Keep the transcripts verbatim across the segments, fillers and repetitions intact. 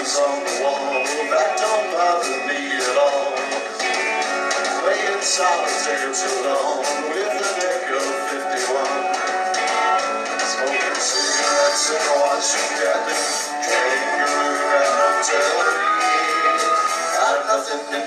on the wall, that don't bother me at all. Playing solitaire too long with a deck of fifty-one. Smoking cigarettes and watching Captain Kangaroo and no telly. Got nothing to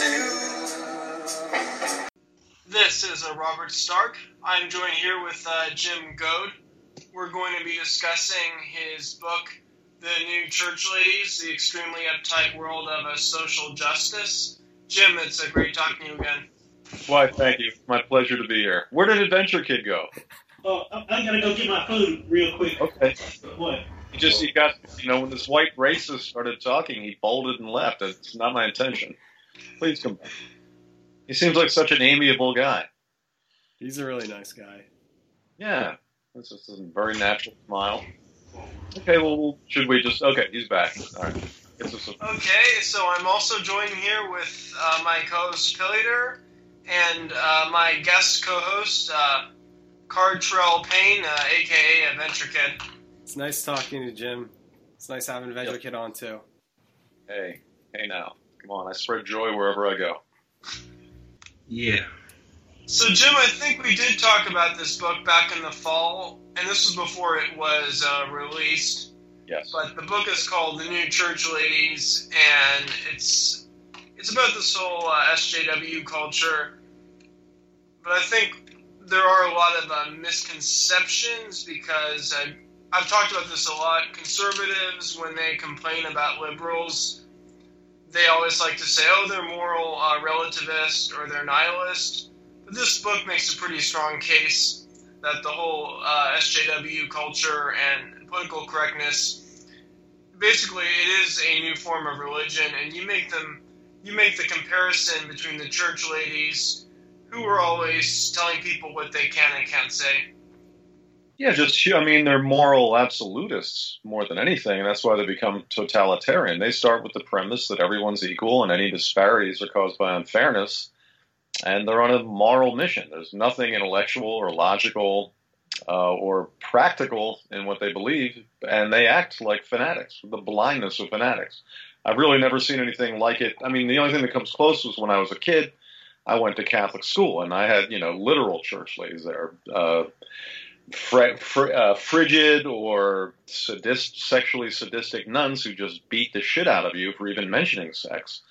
do. This is a Robert Stark. I'm joined here with uh, Jim Goad. We're going to be discussing his book, The New Church Ladies, The Extremely Uptight World of a Social Justice. Jim, it's a great talking to you again. Why, thank you. My pleasure to be here. Where did Adventure Kid go? Oh, I, I gotta go get my food real quick. Okay. What? He just, he got, you know, when this white racist started talking, he bolted and left. It's not my intention. Please come back. He seems like such an amiable guy. He's a really nice guy. Yeah. This is a very natural smile. Okay, well, should we just... Okay, he's back. All right. It's a... Okay, so I'm also joined here with uh, my co-host, Pilliter, and uh, my guest co-host, uh, Cardtrell Payne, uh, a k a. Adventure Kid. It's nice talking to Jim. It's nice having Adventure yep. Kid on, too. Hey, hey now. Come on, I spread joy wherever I go. Yeah. So, Jim, I think we did talk about this book back in the fall, and this was before it was uh, released. Yes. But the book is called The New Church Ladies, and it's it's about this whole uh, S J W culture. But I think there are a lot of uh, misconceptions because I, I've talked about this a lot. Conservatives, when they complain about liberals, they always like to say, oh, they're moral uh, relativist or they're nihilist. But this book makes a pretty strong case that the whole uh, S J W culture and political correctness, basically it is a new form of religion, and you make them, you make the comparison between the church ladies who are always telling people what they can and can't say. Yeah, just, I mean, they're moral absolutists more than anything, and that's why they become totalitarian. They start with the premise that everyone's equal and any disparities are caused by unfairness, and they're on a moral mission. There's nothing intellectual or logical uh, or practical in what they believe, and they act like fanatics, the blindness of fanatics. I've really never seen anything like it. I mean, the only thing that comes close was when I was a kid. I went to Catholic school, and I had, you know, literal church ladies there. Uh, Fr- fr- uh, frigid or sadist, sexually sadistic nuns who just beat the shit out of you for even mentioning sex.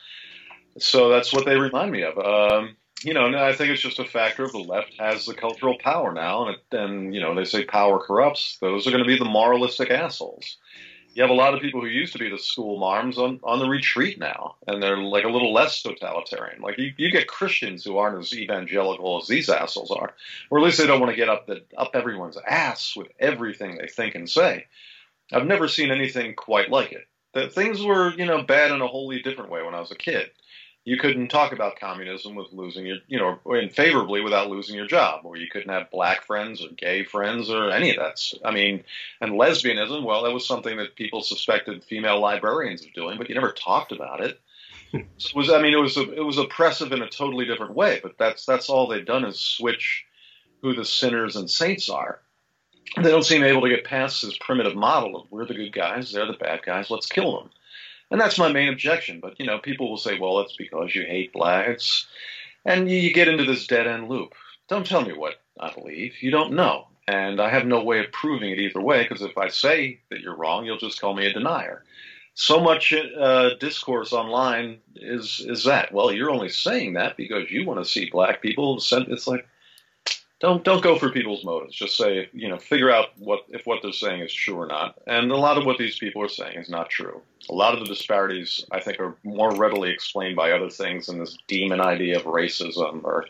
So that's what they remind me of. Um, you know, and I think it's just a factor of the left has the cultural power now, and, it, and you know, they say power corrupts. Those are going to be the moralistic assholes. You have a lot of people who used to be the school marms on, on the retreat now, and they're like a little less totalitarian. Like you, you get Christians who aren't as evangelical as these assholes are, or at least they don't want to get up the, up everyone's ass with everything they think and say. I've never seen anything quite like it. That things were, you know, bad in a wholly different way when I was a kid. You couldn't talk about communism with losing your, you know, and favorably without losing your job, or you couldn't have black friends or gay friends or any of that. I mean, and lesbianism, well, that was something that people suspected female librarians of doing, but you never talked about it. So it was, I mean, it was, it was oppressive in a totally different way, but that's, that's all they've done is switch who the sinners and saints are. They don't seem able to get past this primitive model of we're the good guys, they're the bad guys, let's kill them. And that's my main objection. But, you know, people will say, well, it's because you hate blacks. And you get into this dead-end loop. Don't tell me what I believe. You don't know. And I have no way of proving it either way, because if I say that you're wrong, you'll just call me a denier. So much uh, discourse online is is that. Well, you're only saying that because you want to see black people. It's like, Don't don't go for people's motives. Just say, you know, figure out what if what they're saying is true or not. And a lot of what these people are saying is not true. A lot of the disparities, I think, are more readily explained by other things than this demon idea of racism or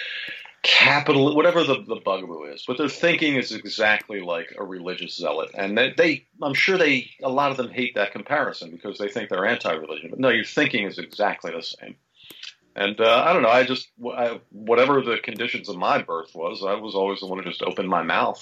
capital, whatever the, the bugaboo is. But their thinking is exactly like a religious zealot. And they, they, I'm sure they, a lot of them hate that comparison because they think they're anti-religion. But no, your thinking is exactly the same. And uh, I don't know, I just, I, whatever the conditions of my birth was, I was always the one who just opened my mouth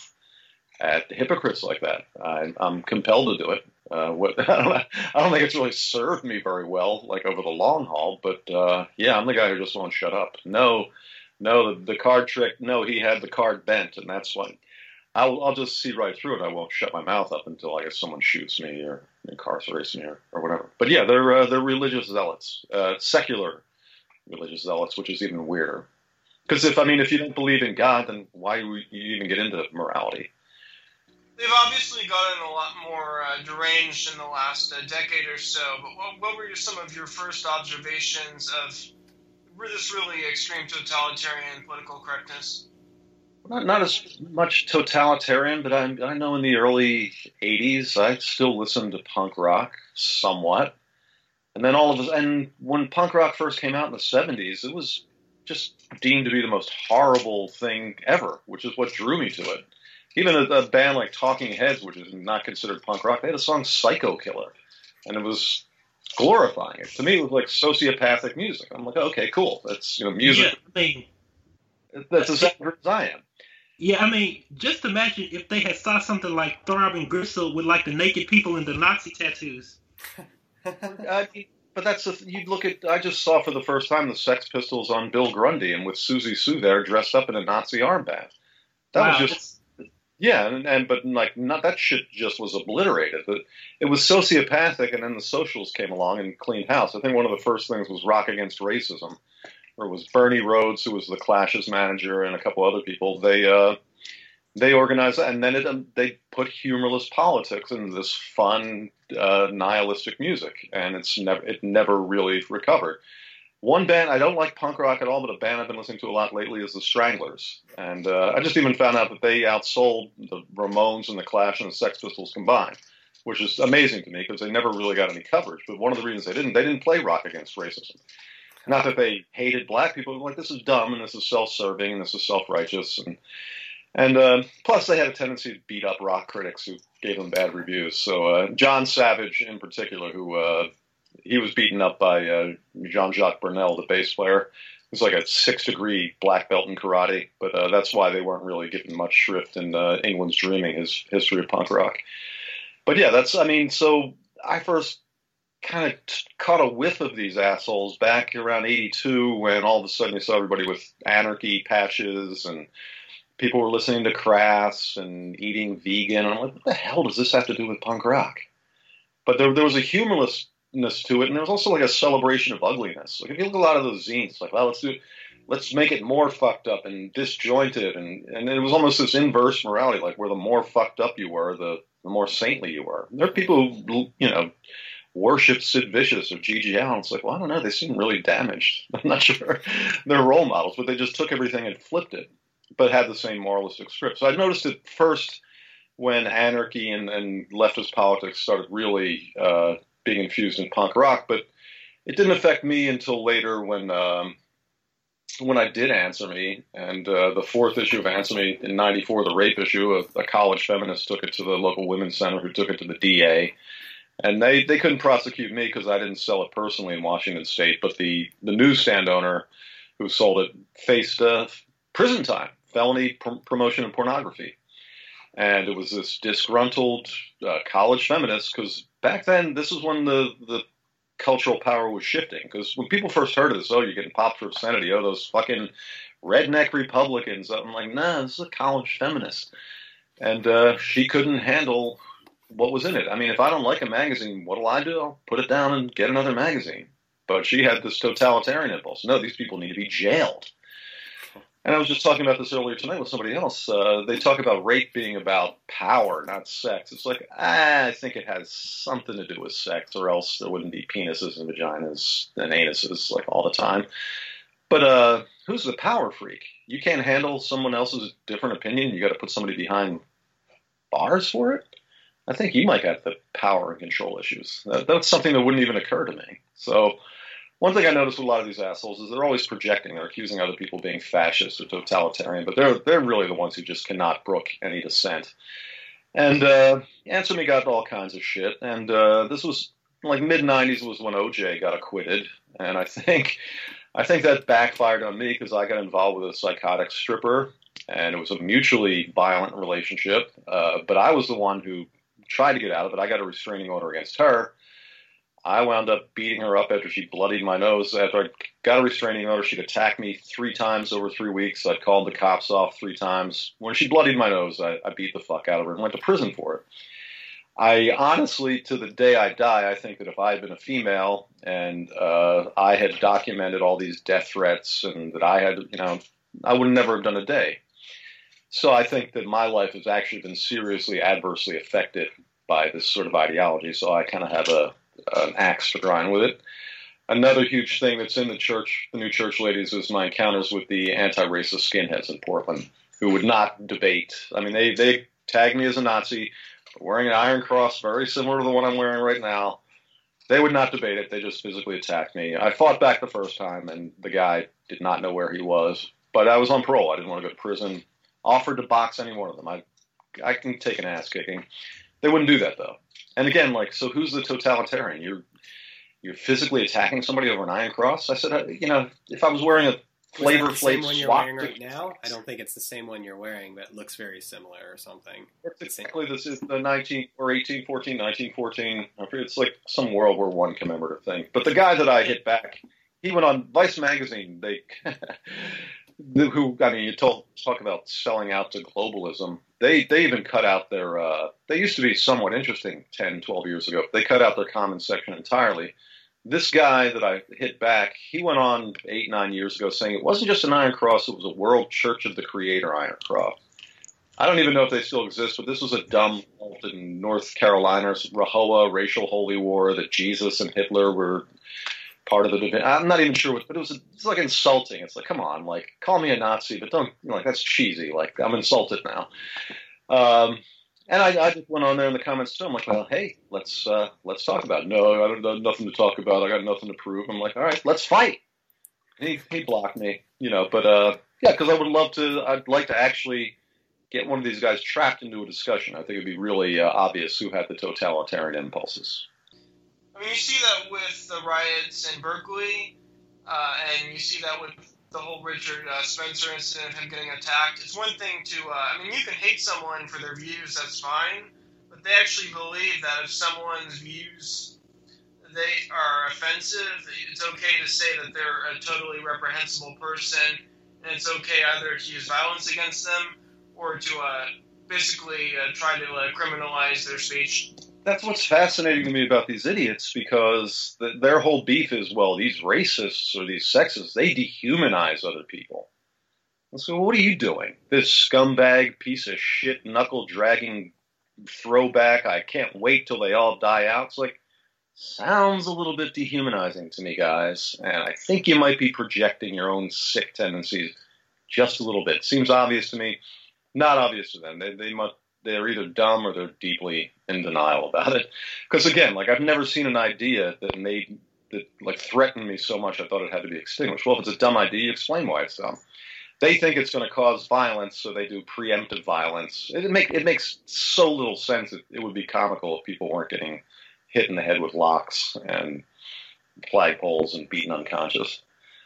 at hypocrites like that. I, I'm compelled to do it. Uh, what, I, don't, I don't think it's really served me very well, like over the long haul, but uh, yeah, I'm the guy who just won't shut up. No, no, the, the card trick, no, he had the card bent, and that's what, I'll I'll just see right through it. I won't shut my mouth up until I guess someone shoots me or incarcerates me or, or whatever. But yeah, they're uh, they're religious zealots, uh, secular religious zealots, which is even weirder. Because if I mean, if you don't believe in God, then why would you even get into morality? They've obviously gotten a lot more uh, deranged in the last uh, decade or so. But what, what were some of your first observations of this really extreme totalitarian political correctness? Not not as much totalitarian, but I I know in the early eighties I still listened to punk rock somewhat, and then all of a and when punk rock first came out in the seventies, it was just deemed to be the most horrible thing ever, which is what drew me to it. Even a, a band like Talking Heads, which is not considered punk rock, they had a song "Psycho Killer," and it was glorifying it. To me, it was like sociopathic music. I'm like, okay, cool. That's you know music. Yeah, I mean, that's as accurate as I am. Yeah, I mean, just imagine if they had saw something like Throbbing Gristle with like the naked people and the Nazi tattoos. uh, but that's the, you'd look at. I just saw for the first time the Sex Pistols on Bill Grundy, and with Susie Sue there dressed up in a Nazi armband. That Wow, was just. Yeah, and, and but like not that shit just was obliterated. But it was sociopathic, and then the socials came along and cleaned house. I think one of the first things was Rock Against Racism, where it was Bernie Rhodes, who was the Clash's manager, and a couple other people. They uh, they organized that, and then it, um, they put humorless politics into this fun uh, nihilistic music, and it's never it never really recovered. One band, I don't like punk rock at all, but a band I've been listening to a lot lately is the Stranglers. And uh, I just even found out that they outsold the Ramones and the Clash and the Sex Pistols combined, which is amazing to me because they never really got any coverage. But one of the reasons they didn't, they didn't play Rock Against Racism. Not that they hated black people, like this is dumb and this is self-serving and this is self-righteous. And, and uh, plus they had a tendency to beat up rock critics who gave them bad reviews. So uh, John Savage in particular, who... Uh, He was beaten up by uh, Jean-Jacques Brunel, the bass player. He was like a six-degree black belt in karate, but uh, that's why they weren't really given much shrift in uh, England's Dreaming, his history of punk rock. But yeah, that's, I mean, so I first kind of t- caught a whiff of these assholes back around eighty-two when all of a sudden you saw everybody with anarchy patches and people were listening to Crass and eating vegan. And I'm like, what the hell does this have to do with punk rock? But there, there was a humorless to it, and there was also like a celebration of ugliness. Like if you look at a lot of those zines, like well, let's do, let's make it more fucked up and disjointed, and and it was almost this inverse morality, like where the more fucked up you were, the the more saintly you were. There are people who you know worship Sid Vicious or G G Allen. It's like, well, I don't know, they seem really damaged. I'm not sure they're role models, but they just took everything and flipped it, but had the same moralistic script. So I noticed it first when anarchy and, and leftist politics started really. Uh, being infused in punk rock, but it didn't affect me until later when um, when I did Answer Me, and uh, the fourth issue of Answer Me in ninety-four, the rape issue, a, a college feminist took it to the local women's center who took it to the D A, and they, they couldn't prosecute me because I didn't sell it personally in Washington State, but the, the newsstand owner who sold it faced uh, prison time, felony pr- promotion of pornography. And it was this disgruntled uh, college feminist, because back then, this is when the, the cultural power was shifting. Because when people first heard of this, oh, you're getting popped for obscenity, oh, those fucking redneck Republicans. I'm like, nah, this is a college feminist. And uh, she couldn't handle what was in it. I mean, if I don't like a magazine, what'll I do? I'll put it down and get another magazine. But she had this totalitarian impulse. No, these people need to be jailed. And I was just talking about this earlier tonight with somebody else. Uh, they talk about rape being about power, not sex. It's like, ah, I think it has something to do with sex, or else there wouldn't be penises and vaginas and anuses like all the time. But uh, who's the power freak? You can't handle someone else's different opinion. You got to put somebody behind bars for it. I think you might have the power and control issues. That, that's something that wouldn't even occur to me. So. One thing I noticed with a lot of these assholes is they're always projecting. They're accusing other people of being fascist or totalitarian, but they're they're really the ones who just cannot brook any dissent. And uh, Answer Me got all kinds of shit. And uh, this was like mid nineties was when O J got acquitted, and I think I think that backfired on me because I got involved with a psychotic stripper, and it was a mutually violent relationship. Uh, but I was the one who tried to get out of it. I got a restraining order against her. I wound up beating her up after she bloodied my nose. After I got a restraining order, she'd attacked me three times over three weeks. I'd called the cops off three times. When she bloodied my nose, I, I beat the fuck out of her and went to prison for it. I honestly, to the day I die, I think that if I had been a female and uh, I had documented all these death threats and that I had, you know, I would never have done a day. So I think that my life has actually been seriously adversely affected by this sort of ideology. So I kind of have a an axe to grind with it. Another huge thing that's in the church, the new church ladies, is my encounters with the anti-racist skinheads in Portland who would not debate. I mean, they, they tagged me as a Nazi, wearing an Iron Cross, very similar to the one I'm wearing right now. They would not debate it. They just physically attacked me. I fought back the first time, and the guy did not know where he was. But I was on parole. I didn't want to go to prison. Offered to box any one of them. I, I can take an ass kicking. They wouldn't do that, though. And again, like, so who's the totalitarian? You're you're physically attacking somebody over an Iron Cross? I said, you know, if I was wearing a Flavor Flav one you're swap wearing right now? I don't think it's the same one you're wearing, but it looks very similar or something. It's exactly this is the nineteen or eighteen fourteen, nineteen fourteen. It's like some World War One commemorative thing. But the guy that I hit back, he went on Vice magazine. They, who I mean, you told talk about selling out to globalism. They they even cut out their. Uh, they used to be somewhat interesting ten, twelve years ago. They cut out their comment section entirely. This guy that I hit back, he went on eight, nine years ago saying it wasn't just an Iron Cross, it was a World Church of the Creator Iron Cross. I don't even know if they still exist, but this was a dumb cult in North Carolina's RAHOWA, Racial Holy War, that Jesus and Hitler were part of the. I'm not even sure what, but it was it's like insulting. It's like, come on, like, call me a Nazi, but don't, you know, like, that's cheesy. Like, I'm insulted now. Um, And I, I just went on there in the comments too. I'm like, well, hey, let's uh, let's talk about it. No, I don't have nothing to talk about. I got nothing to prove. I'm like, all right, let's fight. And he, he blocked me, you know, but uh, yeah, because I would love to, I'd like to actually get one of these guys trapped into a discussion. I think it'd be really uh, obvious who had the totalitarian impulses. I mean, you see that with the riots in Berkeley, uh, and you see that with the whole Richard uh, Spencer incident of him getting attacked. It's one thing to, uh, I mean, you can hate someone for their views, that's fine, but they actually believe that if someone's views, they are offensive, it's okay to say that they're a totally reprehensible person, and it's okay either to use violence against them or to uh, basically uh, try to uh, criminalize their speech. That's what's fascinating to me about these idiots, because the, their whole beef is, well, these racists or these sexists, they dehumanize other people. And so what are you doing? This scumbag piece of shit, knuckle-dragging throwback, I can't wait till they all die out. It's like, sounds a little bit dehumanizing to me, guys. And I think you might be projecting your own sick tendencies just a little bit. Seems obvious to me. Not obvious to them. They, they must... They're either dumb or they're deeply in denial about it. Because again, like, I've never seen an idea that made that like threatened me so much I thought it had to be extinguished. Well, if it's a dumb idea, you explain why it's dumb. They think it's going to cause violence, so they do preemptive violence. It, it, make, it makes so little sense. It, it would be comical if people weren't getting hit in the head with locks and flagpoles and beaten unconscious.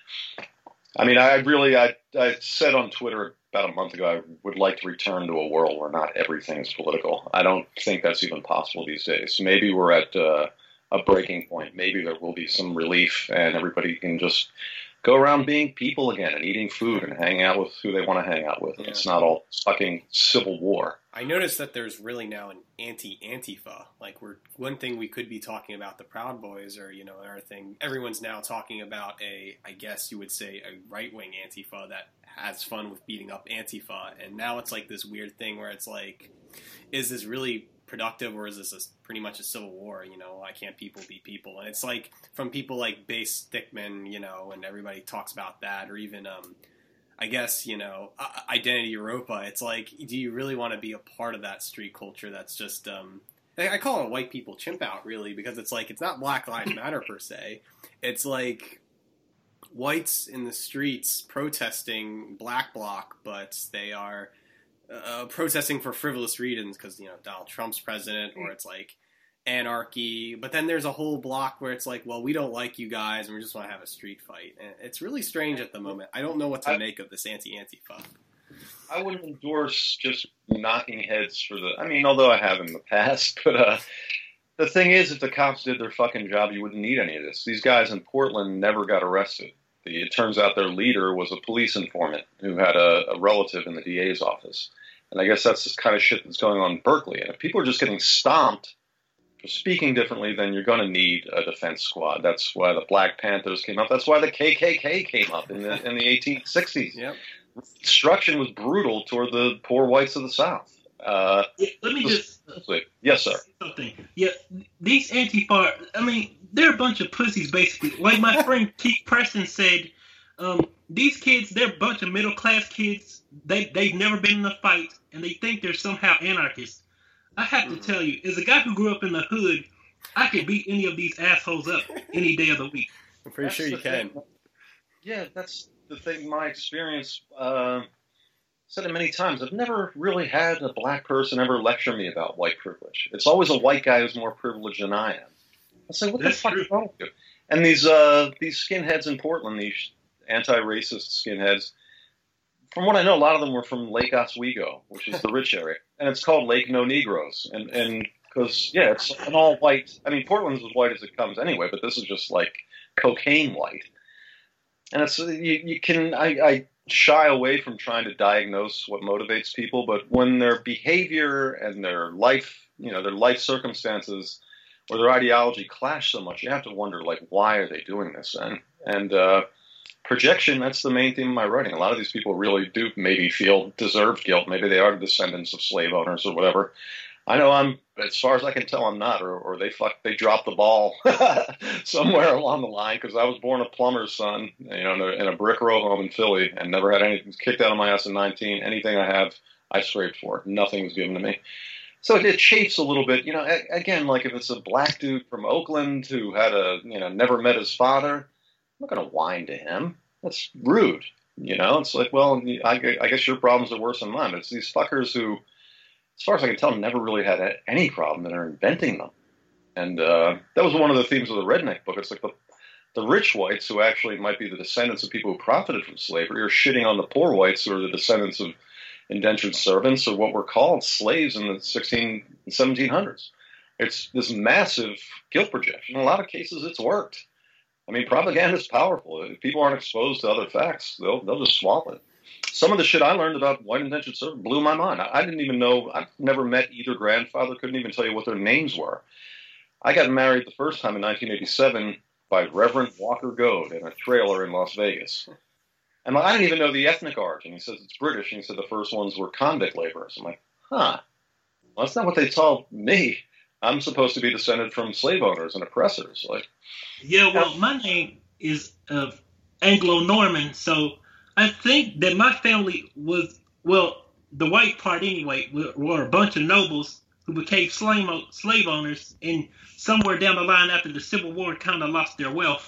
I mean, I really, I, I said on Twitter about a month ago, I would like to return to a world where not everything is political. I don't think that's even possible these days. Maybe we're at uh, a breaking point. Maybe there will be some relief and everybody can just go around being people again and eating food and hanging out with who they want to hang out with. Yeah. It's not all fucking civil war. I noticed that there's really now an anti-Antifa. Like, we're one thing we could be talking about the Proud Boys, or, you know, another thing. Everyone's now talking about a, I guess you would say, a right-wing Antifa that has fun with beating up Antifa. And now it's like this weird thing where it's like, is this really productive, or is this a, pretty much a civil war? You know, why can't people be people? And it's like, from people like Base Stickman, you know, and everybody talks about that, or even, um, I guess, you know, Identity Europa. It's like, do you really want to be a part of that street culture that's just, um, I call it a white people chimp out, really, because it's like, it's not Black Lives Matter per se. It's like whites in the streets protesting Black Bloc, but they are uh, protesting for frivolous reasons because, you know, Donald Trump's president, or it's like anarchy. But then there's a whole block where it's like, well, we don't like you guys and we just want to have a street fight. And it's really strange at the moment. I don't know what to I, make of this anti-Antifa. I wouldn't endorse just knocking heads for the, I mean, although I have in the past, but uh, the thing is, if the cops did their fucking job, you wouldn't need any of this. These guys in Portland never got arrested. The, it turns out their leader was a police informant who had a, a relative in the D A's office. And I guess that's the kind of shit that's going on in Berkeley. And if people are just getting stomped for speaking differently, then you're going to need a defense squad. That's why the Black Panthers came up. That's why the K K K came up in the in the eighteen sixties. Yep. Destruction was brutal toward the poor whites of the South. Uh, Let me just yes, sir. Something. Yeah, these Antifa. I mean, they're a bunch of pussies, basically. Like my friend Keith Preston said, um, these kids, they're a bunch of middle class kids. They they've never been in a fight, and they think they're somehow anarchists. I have to tell you, as a guy who grew up in the hood, I could beat any of these assholes up any day of the week. I'm pretty That's sure you can. Thing. Yeah, that's the thing. My experience. Uh, said it many times. I've never really had a black person ever lecture me about white privilege. It's always a white guy who's more privileged than I am. I say, what That's the fuck true. is wrong with you? And these uh, these skinheads in Portland, these anti-racist skinheads, from what I know, a lot of them were from Lake Oswego, which is the rich area, and it's called Lake No Negroes, and and because yeah, it's an all white. I mean, Portland's as white as it comes anyway, but this is just like cocaine white, and it's you, you can I. I shy away from trying to diagnose what motivates people, but when their behavior and their life, you know, their life circumstances or their ideology clash so much, you have to wonder, like, why are they doing this? And and uh, projection, that's the main theme of my writing. A lot of these people really do maybe feel deserved guilt. Maybe they are the descendants of slave owners or whatever. I know I'm, as far as I can tell, I'm not, or, or they fuck, they dropped the ball somewhere along the line, because I was born a plumber's son, you know, in a, in a brick row home in Philly, and never had anything kicked out of my ass in nineteen. Anything I have, I scraped for. Nothing was given to me. So it, it chafes a little bit, you know. A, again, like if it's a black dude from Oakland who had a, you know, never met his father, I'm not going to whine to him. That's rude, you know. It's like, well, I, I guess your problems are worse than mine. But it's these fuckers who, as far as I can tell, never really had any problem, and are inventing them. And uh, that was one of the themes of the Redneck book. It's like the, the rich whites, who actually might be the descendants of people who profited from slavery, are shitting on the poor whites, who are the descendants of indentured servants, or what were called slaves in the sixteen and seventeen hundreds. It's this massive guilt projection. In a lot of cases, it's worked. I mean, propaganda is powerful. If people aren't exposed to other facts, they'll they'll just swallow it. Some of the shit I learned about white indentured servants blew my mind. I, I didn't even know. I've never met either grandfather. Couldn't even tell you what their names were. I got married the first time in nineteen eighty-seven by Reverend Walker Goad in a trailer in Las Vegas. And I didn't even know the ethnic origin. He says it's British, and he said the first ones were convict laborers. I'm like, huh. Well, that's not what they told me. I'm supposed to be descended from slave owners and oppressors. Like, yeah, well, my name is uh, Anglo-Norman, so I think that my family was, well, the white part anyway, were, were a bunch of nobles who became slave, slave owners, and somewhere down the line after the Civil War kind of lost their wealth.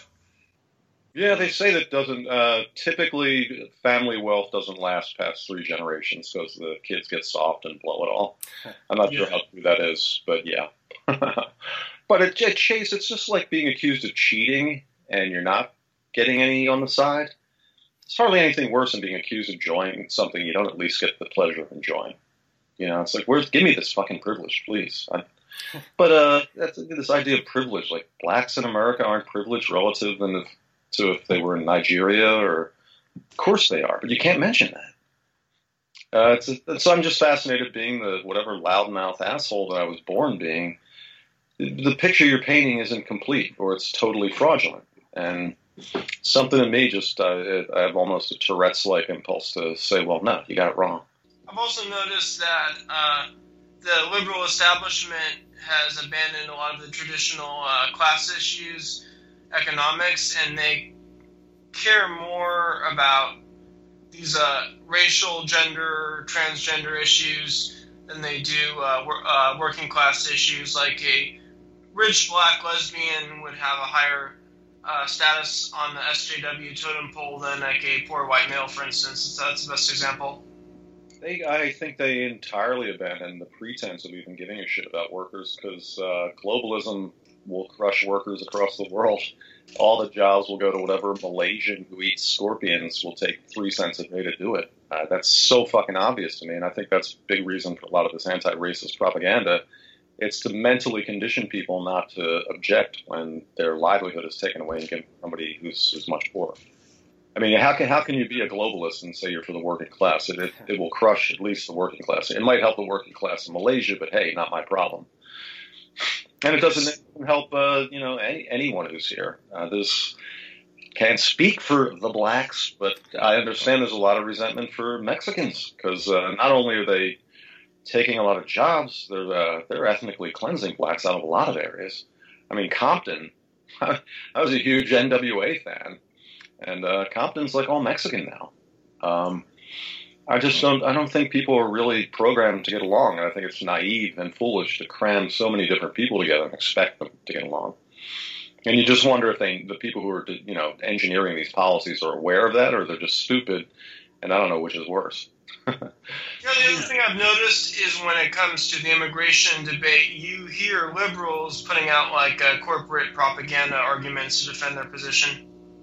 Yeah, they say that doesn't, uh, typically family wealth doesn't last past three generations because the kids get soft and blow it all. I'm not Yeah. sure how true that is, but yeah. But at, at Chase, it's just like being accused of cheating and you're not getting any on the side. It's hardly anything worse than being accused of enjoying something you don't at least get the pleasure of enjoying. You know, it's like, where's, give me this fucking privilege, please. I, but uh, that's this idea of privilege, like blacks in America aren't privileged relative than if, to if they were in Nigeria, or of course they are, but you can't mention that. Uh, it's, a, so I'm just fascinated being the whatever loudmouth asshole that I was born being. The picture you're painting isn't complete, or it's totally fraudulent. And something in me just, uh, I have almost a Tourette's-like impulse to say, well, no, you got it wrong. I've also noticed that uh, the liberal establishment has abandoned a lot of the traditional uh, class issues, economics, and they care more about these uh, racial, gender, transgender issues than they do uh, wor- uh, working class issues. Like a rich black lesbian would have a higher uh, status on the S J W totem pole than like a poor white male, for instance. So that's the best example. They, I think they entirely abandoned the pretense of even giving a shit about workers, because uh, globalism will crush workers across the world. All the jobs will go to whatever Malaysian who eats scorpions will take three cents a day to do it. Uh, that's so fucking obvious to me, and I think that's a big reason for a lot of this anti-racist propaganda. It's to mentally condition people not to object when their livelihood is taken away and given to somebody who's, who's much poorer. I mean, how can how can you be a globalist and say you're for the working class? It, it it will crush at least the working class. It might help the working class in Malaysia, but hey, not my problem. And it doesn't help, uh, you know, any, anyone who's here. Uh, there's can't speak for the blacks, but I understand there's a lot of resentment for Mexicans because uh, not only are they taking a lot of jobs, they're uh, they're ethnically cleansing blacks out of a lot of areas. I mean, Compton. I was a huge N W A fan. And uh, Compton's like all Mexican now. Um, I just don't. I don't think people are really programmed to get along. I think it's naive and foolish to cram so many different people together and expect them to get along. And you just wonder if they, the people who are, you know, engineering these policies are aware of that, or they're just stupid. And I don't know which is worse. Yeah, the other thing I've noticed is when it comes to the immigration debate, you hear liberals putting out like uh, corporate propaganda arguments to defend their position.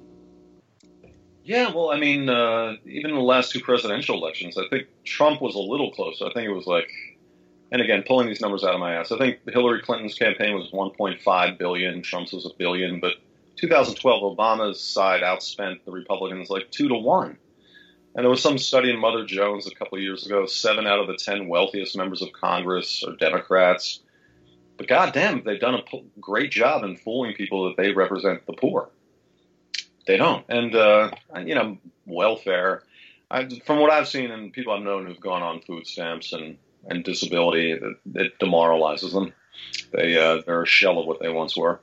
Yeah, well, I mean, uh, even in the last two presidential elections, I think Trump was a little closer. I think it was like, and again, pulling these numbers out of my ass, I think Hillary Clinton's campaign was one point five billion dollars, Trump's was a billion, but two thousand twelve, Obama's side outspent the Republicans like two to one. And there was some study in Mother Jones a couple of years ago, seven out of the ten wealthiest members of Congress are Democrats. But goddamn, they've done a great job in fooling people that they represent the poor. They don't. And, uh, you know, welfare, I, from what I've seen and people I've known who've gone on food stamps and, and disability, it, it demoralizes them. They, uh, they're a shell of what they once were.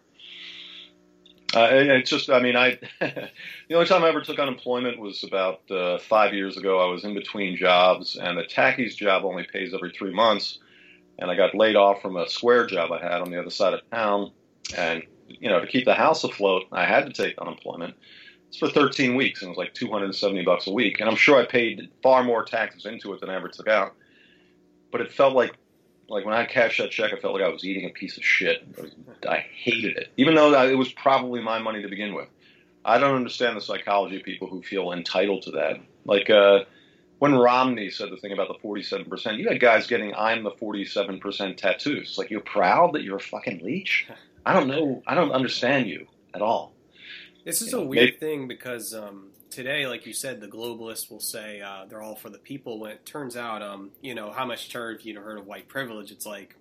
Uh, it's just, I mean, I, the only time I ever took unemployment was about uh, five years ago. I was in between jobs, and the Tacky's job only pays every three months. And I got laid off from a square job I had on the other side of town. And you know, to keep the house afloat, I had to take unemployment. It's for thirteen weeks, and it was like two hundred seventy bucks a week. And I'm sure I paid far more taxes into it than I ever took out. But it felt like, like when I cashed that check, I felt like I was eating a piece of shit. I, was, I hated it, even though it was probably my money to begin with. I don't understand the psychology of people who feel entitled to that. Like uh, when Romney said the thing about the forty-seven percent, you had guys getting "I'm the forty-seven percent" tattoos. It's like, you're proud that you're a fucking leech? I don't know. I don't understand you at all. This is you a know, weird maybe, thing because um, today, like you said, the globalists will say uh, they're all for the people. When it turns out, um, you know, how much term if you'd heard of white privilege, it's like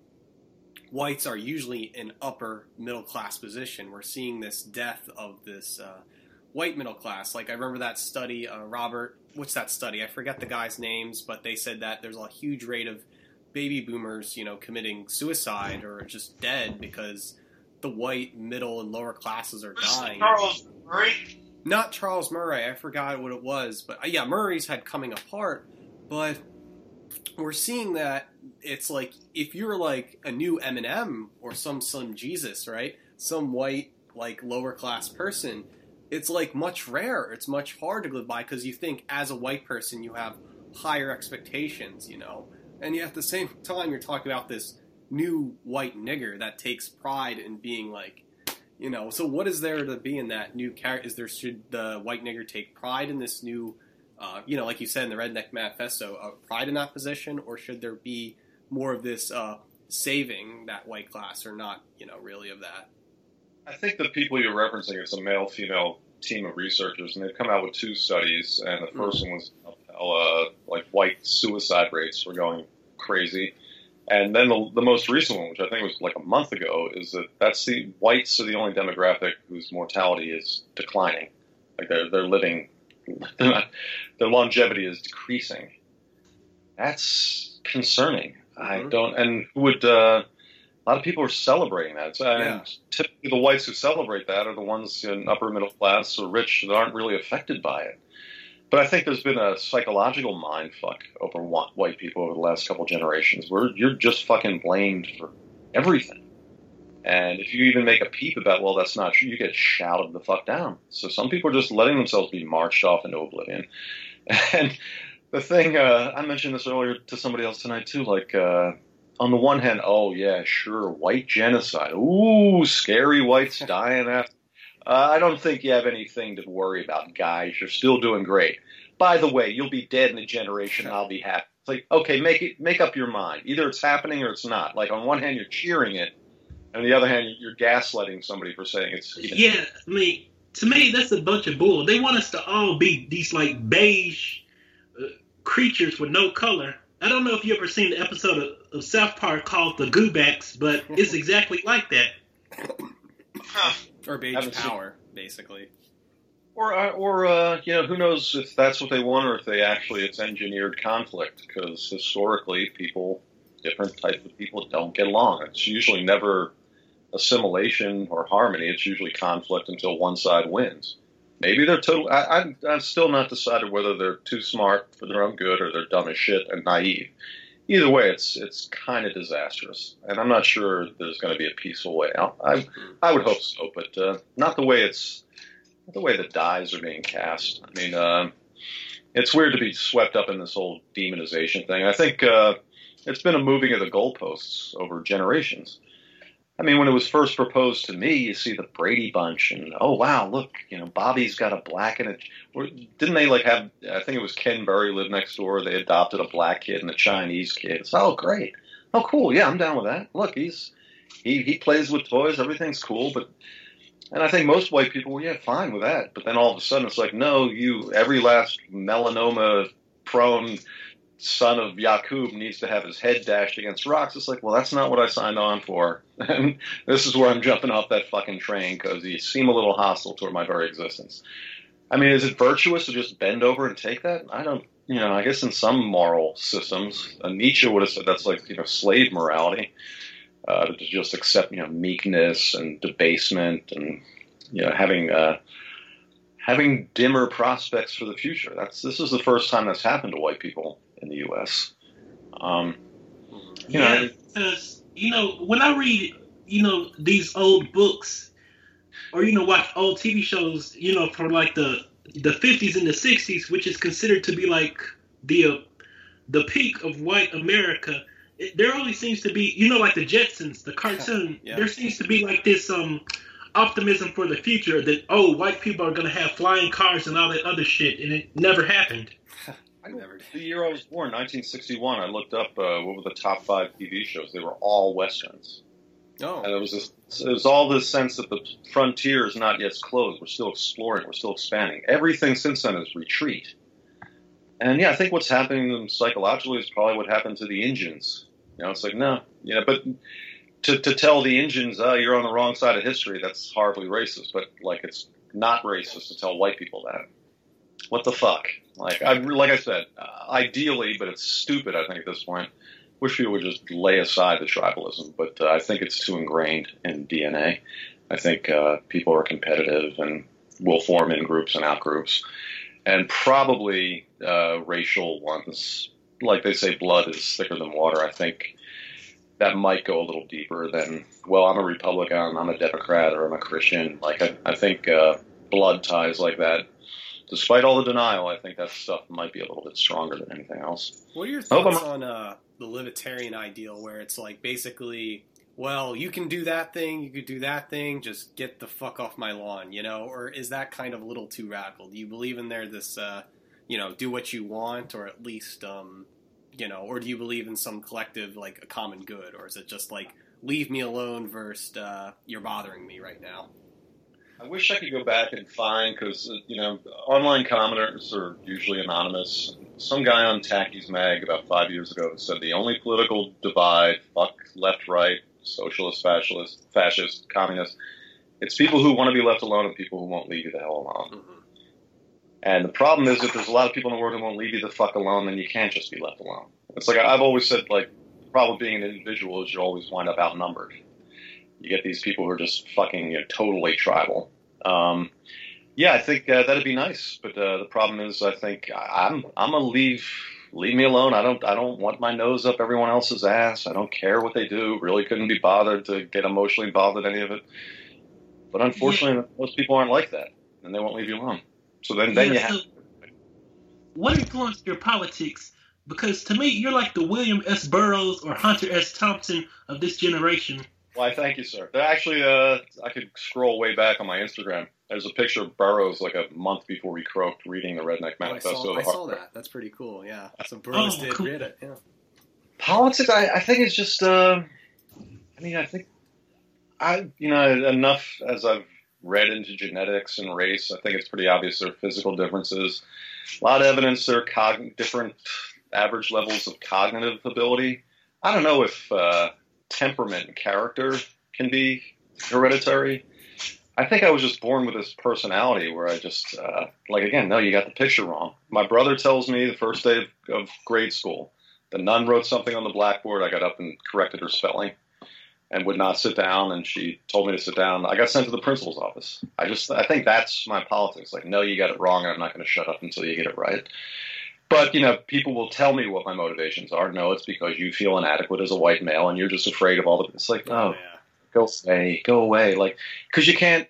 whites are usually in upper middle class position. We're seeing this death of this uh, white middle class. Like I remember that study, uh, Robert. What's that study? I forget the guys' names, but they said that there's a huge rate of baby boomers, you know, committing suicide or just dead because the white middle and lower classes are dying. Charles Murray? Not Charles Murray. I forgot what it was. But uh, yeah, Murray's had coming apart. But we're seeing that it's like if you're like a new Eminem or some some Jesus, right? Some white, like lower class person, it's like much rarer. It's much hard to live by because you think as a white person you have higher expectations, you know? And yet at the same time you're talking about this new white nigger that takes pride in being like, you know, so what is there to be in that new character? Is there, should the white nigger take pride in this new, uh, you know, like you said in the Redneck Manifesto, uh, pride in that position, or should there be more of this uh, saving that white class, or not, you know, really of that? I think the people you're referencing is a male-female team of researchers, and they've come out with two studies, and the first mm-hmm. one was uh, like white suicide rates were going crazy. And then the, the most recent one, which I think was like a month ago, is that that's the whites are the only demographic whose mortality is declining. Like they're they're living, they're not, their longevity is decreasing. That's concerning. Mm-hmm. I don't, and who would uh, a lot of people are celebrating that. So, yeah. And typically, the whites who celebrate that are the ones in upper middle class or rich that aren't really affected by it. But I think there's been a psychological mindfuck over white people over the last couple generations where you're just fucking blamed for everything. And if you even make a peep about, well, that's not true, you get shouted the fuck down. So some people are just letting themselves be marched off into oblivion. And the thing, uh, I mentioned this earlier to somebody else tonight too, like, uh, on the one hand, oh yeah, sure, white genocide. Ooh, scary whites dying after. Uh, I don't think you have anything to worry about, guys. You're still doing great. By the way, you'll be dead in a generation. I'll be happy. It's like, okay, make it make up your mind. Either it's happening or it's not. Like on one hand, you're cheering it, and on the other hand, you're gaslighting somebody for saying it's. You know, yeah, I mean, to me, that's a bunch of bull. They want us to all be these like beige uh, creatures with no color. I don't know if you ever seen the episode of, of South Park called The Goobacks, but it's exactly like that. Huh. Or beige power, basically. Or, uh, or uh, you know, who knows if that's what they want or if they actually it's engineered conflict? Because historically, people, different types of people, don't get along. It's usually never assimilation or harmony. It's usually conflict until one side wins. Maybe they're total. I, I'm, I'm still not decided whether they're too smart for their own good or they're dumb as shit and naive. Either way, it's it's kind of disastrous, and I'm not sure there's going to be a peaceful way out. I I would hope so, but uh, not the way it's not the way the dies are being cast. I mean, uh, it's weird to be swept up in this whole demonization thing. I think uh, it's been a moving of the goalposts over generations. I mean, when it was first proposed to me, you see the Brady Bunch, and oh wow, look, you know, Bobby's got a black and a. Didn't they like have? I think it was Ken Burry lived next door. They adopted a black kid and a Chinese kid. It's, oh great, oh cool, yeah, I'm down with that. Look, he's he he plays with toys, everything's cool, but. And I think most white people, well, yeah, fine with that. But then all of a sudden, it's like, no, you every last melanoma prone son of Yakub needs to have his head dashed against rocks. It's like, well, that's not what I signed on for. And this is where I'm jumping off that fucking train because you seem a little hostile toward my very existence. I mean, is it virtuous to just bend over and take that? I don't, you know, I guess in some moral systems, uh, Nietzsche would have said that's like, you know, slave morality, uh, to just accept, you know, meekness and debasement and, you know, having, uh, having dimmer prospects for the future. That's, this is the first time that's happened to white people in the U S Um, you yeah, know, because, you know, when I read, you know, these old books or, you know, watch old T V shows, you know, for like the the fifties and the sixties, which is considered to be like the uh, the peak of white America, it, there only seems to be, you know, like the Jetsons, the cartoon, yeah. There seems to be like this um optimism for the future that, oh, white people are going to have flying cars and all that other shit, and it never happened. I never did. The year I was born, nineteen sixty-one, I looked up uh, what were the top five T V shows. They were all westerns. Oh. And it was this, it was all this sense that the frontier is not yet closed. We're still exploring. We're still expanding. Everything since then is retreat. And yeah, I think what's happening to them psychologically is probably what happened to the Indians. You know, it's like, no, you know, but to, to tell the Indians, oh, you're on the wrong side of history, that's horribly racist. But like, it's not racist to tell white people that. What the fuck? Like I, like I said, uh, ideally, but it's stupid, I think, at this point. Wish people would just lay aside the tribalism, but uh, I think it's too ingrained in D N A. I think uh, people are competitive and will form in groups and out groups. And probably uh, racial ones, like they say, blood is thicker than water. I think that might go a little deeper than, well, I'm a Republican, I'm a Democrat, or I'm a Christian. Like I, I think uh, blood ties like that, despite all the denial, I think that stuff might be a little bit stronger than anything else. What are your thoughts on uh, the libertarian ideal, where it's like basically, well, you can do that thing, you could do that thing, just get the fuck off my lawn, you know? Or is that kind of a little too radical? Do you believe in there this, uh, you know, do what you want, or at least, um, you know, or do you believe in some collective, like a common good? Or is it just like, leave me alone versus uh, you're bothering me right now? I wish I could go back and find, because, you know, online commenters are usually anonymous. Some guy on Tacky's Mag about five years ago said the only political divide, fuck left, right, socialist, fascist, fascist, communist, it's people who want to be left alone and people who won't leave you the hell alone. Mm-hmm. And the problem is that there's a lot of people in the world who won't leave you the fuck alone, then you can't just be left alone. It's like I've always said, like, the problem with being an individual is you always wind up outnumbered. You get these people who are just fucking, you know, totally tribal. Um, yeah, I think uh, that'd be nice, but uh, the problem is, I think I'm I'm gonna leave leave me alone. I don't I don't want my nose up everyone else's ass. I don't care what they do. Really couldn't be bothered to get emotionally involved in any of it. But unfortunately, yeah. most people aren't like that, and they won't leave you alone. So then, then yeah, you have. So what influenced your politics? Because to me, you're like the William S. Burroughs or Hunter S. Thompson of this generation. Why, thank you, sir. Actually, uh, I could scroll way back on my Instagram. There's a picture of Burroughs like a month before we croaked reading the Redneck Oh, I Manifesto. saw, of I the saw Heart. that. That's pretty cool. Yeah. So Burroughs Oh, did cool. read it. Yeah. Politics, I, I think it's just, uh, I mean, I think, I you know, enough as I've read into genetics and race, I think it's pretty obvious there are physical differences. A lot of evidence there are cog- different average levels of cognitive ability. I don't know if uh, temperament and character can be hereditary. I think I was just born with this personality where I just, uh, like, again, no, you got the picture wrong. My brother tells me the first day of, of grade school, the nun wrote something on the blackboard. I got up and corrected her spelling and would not sit down, and she told me to sit down. I got sent to the principal's office. I just, I think that's my politics. Like, no, you got it wrong, and I'm not going to shut up until you get it right. But, you know, people will tell me what my motivations are. No, it's because you feel inadequate as a white male, and you're just afraid of all the, it's like, oh, yeah. go away, go away. Like, because you can't,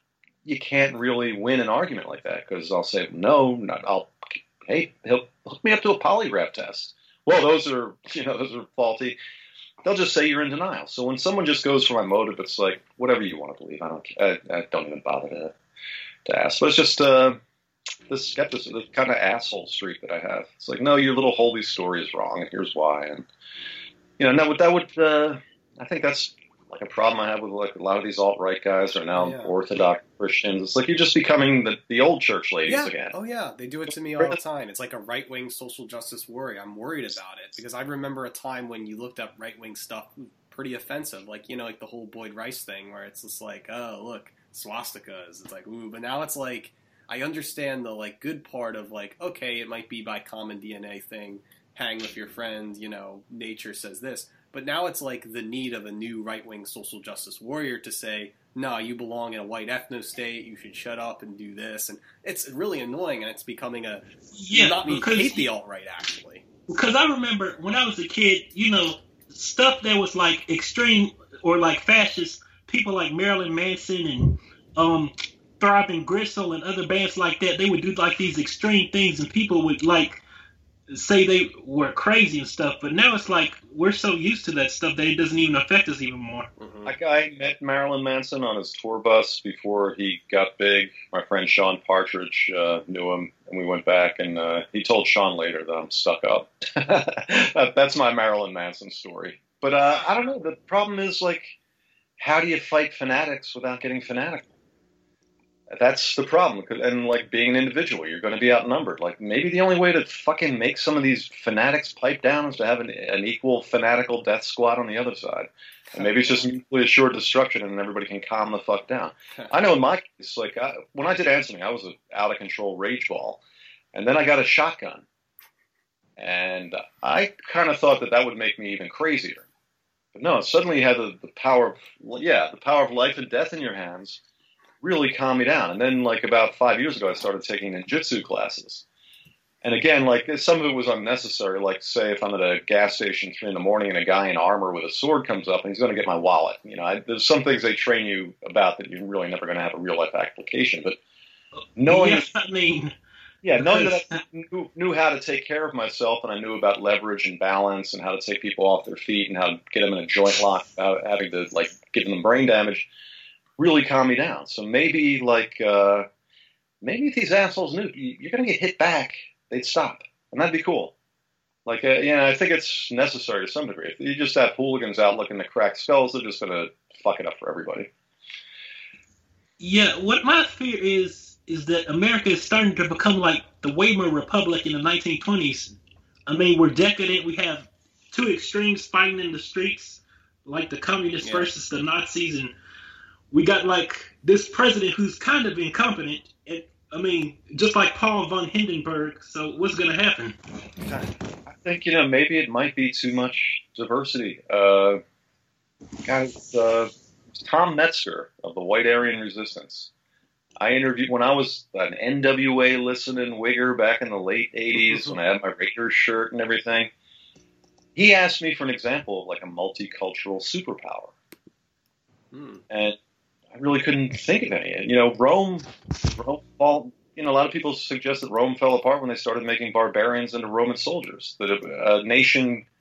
you can't really win an argument like that, because I'll say, no, not, I'll, hey, he'll hook me up to a polygraph test. Well, those are, you know, those are faulty. They'll just say you're in denial. So when someone just goes for my motive, it's like, whatever you want to believe. I don't, I, I don't even bother to, to ask. But it's just uh, this skepticism, this kind of asshole streak that I have. It's like, no, your little holy story is wrong, and here's why. And you know, that would, that would, uh, I think that's like a problem I have with like a lot of these alt-right guys are now Yeah. Orthodox Christians. It's like you're just becoming the, the old church ladies Yeah. again. Oh, yeah. They do it to me all the time. It's like a right-wing social justice worry. I'm worried about it because I remember a time when you looked up right-wing stuff pretty offensive. Like, you know, like the whole Boyd Rice thing where it's just like, oh, look, swastikas. It's like, ooh. But now it's like, I understand the, like, good part of, like, okay, it might be by common D N A thing. Hang with your friend, you know, nature says this. But now it's like the need of a new right-wing social justice warrior to say, no, you belong in a white ethno-state, you should shut up and do this. And it's really annoying, and it's becoming a... Yeah, not me because- hate the alt-right, actually. Because I remember when I was a kid, you know, stuff that was like extreme or like fascist, people like Marilyn Manson and um, Throbbing Gristle and other bands like that, they would do like these extreme things, and people would like say they were crazy and stuff. But now it's like we're so used to that stuff that it doesn't even affect us even more. Mm-hmm. Like I met Marilyn Manson on his tour bus before he got big. My friend Sean Partridge uh, knew him, and we went back, and uh, he told Sean later that I'm stuck up. that, that's my Marilyn Manson story. But uh, I don't know. The problem is, like, how do you fight fanatics without getting fanatical? That's the problem. And, like, being an individual, you're going to be outnumbered. Like, maybe the only way to fucking make some of these fanatics pipe down is to have an, an equal fanatical death squad on the other side. And maybe it's just mutually assured destruction, and everybody can calm the fuck down. I know in my case, like, I, when I did Anthony, I was an out-of-control rage ball. And then I got a shotgun. And I kind of thought that that would make me even crazier. But no, suddenly you had the, the power of, yeah, the power of life and death in your hands. Really calm me down. And then, like, about five years ago, I started taking ninjutsu classes. And again, like, some of it was unnecessary. Like, say, if I'm at a gas station three in the morning and a guy in armor with a sword comes up and he's going to get my wallet. You know, I, there's some things they train you about that you're really never going to have a real-life application. But knowing, Yeah, I mean, yeah, knowing that I knew, knew how to take care of myself, and I knew about leverage and balance and how to take people off their feet and how to get them in a joint lock without having to, like, give them brain damage, really calm me down. So maybe, like, uh, maybe if these assholes knew you're going to get hit back, they'd stop. And that'd be cool. Like, uh, you know, I think it's necessary to some degree. If you just have hooligans out looking to crack skulls, they're just going to fuck it up for everybody. yeah, what my fear is, is that America is starting to become like the Weimar Republic in the nineteen twenties. I mean, we're decadent. We have two extremes fighting in the streets, like the communists Yeah. versus the Nazis, and we got like this president who's kind of incompetent. And, I mean, just like Paul von Hindenburg. So what's going to happen? I think, you know, maybe it might be too much diversity. Uh, guys, uh, Tom Metzger of the White Aryan Resistance. I interviewed when I was an N W A listening wigger back in the late eighties when I had my Raiders shirt and everything. He asked me for an example of like a multicultural superpower. Hmm. And I really couldn't think of any. You know, Rome, Rome fall, you know, a lot of people suggest that Rome fell apart when they started making barbarians into Roman soldiers. That a, a nation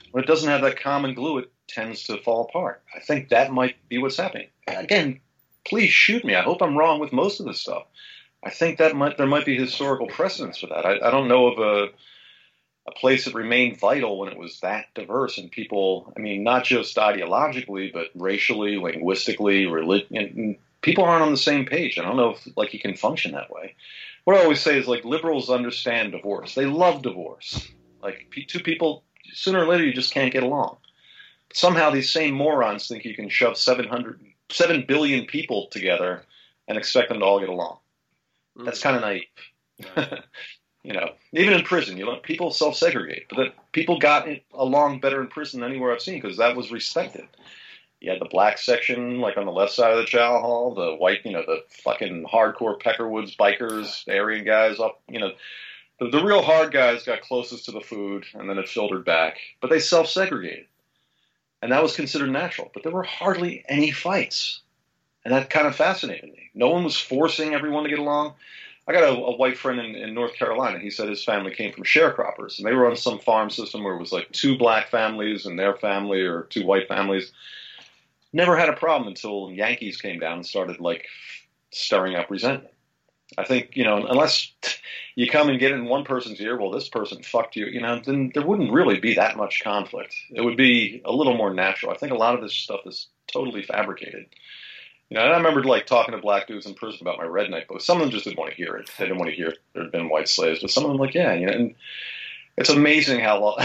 when it doesn't have that common glue, it tends to fall apart. I think that might be what's happening. Again, please shoot me. I hope I'm wrong with most of this stuff. I think that might there might be historical precedence for that. I, I don't know of a a place that remained vital when it was that diverse and people, I mean, not just ideologically, but racially, linguistically, religion. People aren't on the same page. I don't know if like you can function that way. What I always say is like liberals understand divorce. They love divorce. Like two people, sooner or later, you just can't get along. Somehow these same morons think you can shove seven hundred, seven billion people together and expect them to all get along. That's kind of naive. You know, even in prison, you know, people self-segregate, but the, people got along better in prison than anywhere I've seen because that was respected. You had the black section, like on the left side of the chow hall, the white, you know, the fucking hardcore Peckerwoods bikers, the Aryan guys up, you know, the, the real hard guys got closest to the food and then it filtered back, but they self-segregated. And that was considered natural, but there were hardly any fights. And that kind of fascinated me. No one was forcing everyone to get along. I got a, a white friend in, in North Carolina. He said his family came from sharecroppers, and they were on some farm system where it was like two black families and their family or two white families. Never had a problem until Yankees came down and started like stirring up resentment. I think, you know, unless you come and get in one person's ear, well, this person fucked you, you know, then there wouldn't really be that much conflict. It would be a little more natural. I think a lot of this stuff is totally fabricated. You know, and I remember like talking to black dudes in prison about my redneck book. Some of them just didn't want to hear it. They didn't want to hear it. There had been white slaves, but some of them like, yeah, you know. And it's amazing how lo-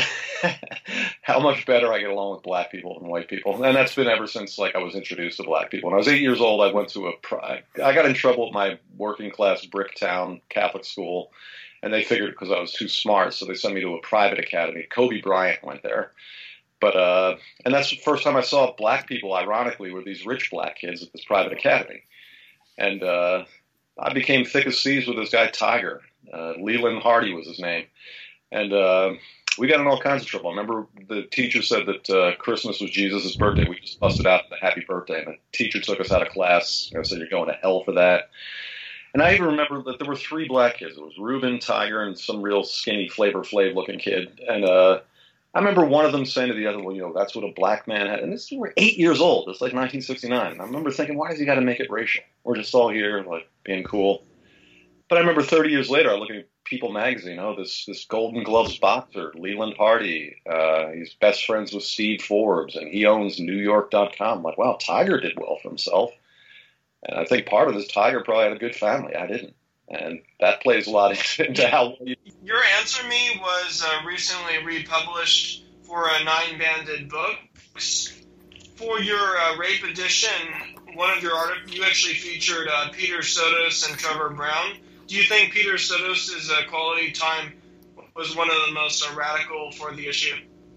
how much better I get along with black people than white people, and that's been ever since like I was introduced to black people. When I was eight years old, I went to a pri- I got in trouble at my working class brick town Catholic school, and they figured because I was too smart, so they sent me to a private academy. Kobe Bryant went there. But, uh, and that's the first time I saw black people, ironically, were these rich black kids at this private academy. And uh, I became thick as thieves with this guy, Tiger. Uh, Leland Hardy was his name. And uh, we got in all kinds of trouble. I remember the teacher said that uh, Christmas was Jesus' birthday. We just busted out the happy birthday. And the teacher took us out of class. You know, said, you're going to hell for that. And I even remember that there were three black kids. It was Reuben, Tiger, and some real skinny Flavor Flav looking kid. And uh, I remember one of them saying to the other, well, you know, that's what a black man had. And this we were eight years old. It's like nineteen sixty-nine. And I remember thinking, why does he got to make it racial? We're just all here, like, being cool. But I remember thirty years later, I look at People magazine, oh, this this Golden Gloves boxer, Leland Hardy, uh, he's best friends with Steve Forbes, and he owns New York dot com. I'm like, wow, Tiger did well for himself. And I think part of this, Tiger probably had a good family. I didn't. And that plays a lot into how... Your Answer Me was uh, recently republished for a nine-banded books. For your uh, rape edition, one of your articles, you actually featured uh, Peter Sotos and Trevor Brown. Do you think Peter Sotos' uh, Quality Time was one of the most uh, radical for the issue?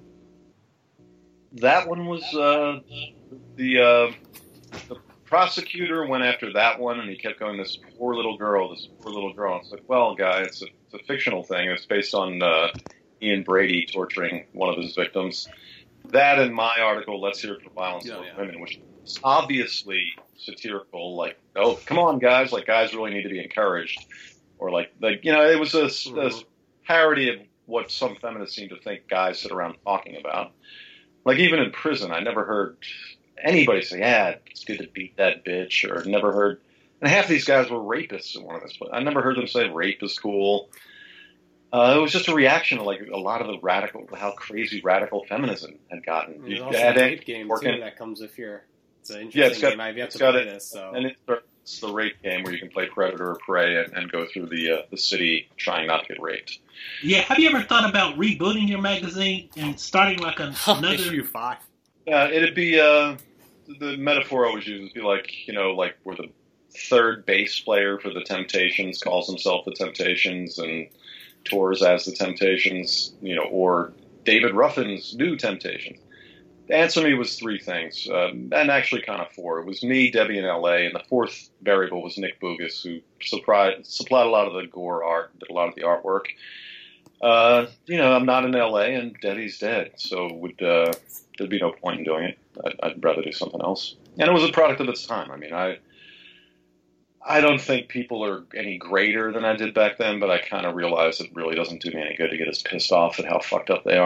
That one was uh, the... Uh, the prosecutor went after that one, and he kept going, this poor little girl, this poor little girl. It's like, well, guy, it's a, it's a fictional thing. It's based on uh, Ian Brady torturing one of his victims. That and my article, Let's Hear It for Violence oh, Against yeah. Women, which is obviously satirical, like, oh, come on, guys, like, guys really need to be encouraged. Or, like, like you know, it was a, mm-hmm. a parody of what some feminists seem to think guys sit around talking about. Like, even in prison, I never heard... anybody say, yeah, it's good to beat that bitch, or never heard, and half these guys were rapists at one of this, but I never heard them say rape is cool. Uh, it was just a reaction to like a lot of the radical, how crazy radical feminism had gotten. There's You also had a it rape game working- too that comes with your. It's an interesting Yeah, it's got- game. I've yet it's to got play it- this, so And it's, it's the rape game where you can play predator or prey and, and go through the uh, the city trying not to get raped. Yeah, have you ever thought about rebooting your magazine and starting like a, another? issue five. Yeah, it'd be uh, the metaphor I always use would be like, you know, like where the third bass player for the Temptations calls himself the Temptations and tours as the Temptations, you know, or David Ruffin's New Temptations. The Answer Me was three things, um, and actually kind of four. It was me, Debbie in L A, and the fourth variable was Nick Bougas, who supplied, supplied a lot of the gore art, did a lot of the artwork. Uh, you know, I'm not in L A, and Debbie's dead, so would uh, there'd be no point in doing it. I'd, I'd rather do something else. And it was a product of its time. I mean, I I don't think people are any greater than I did back then, but I kind of realized it really doesn't do me any good to get as pissed off at how fucked up they are.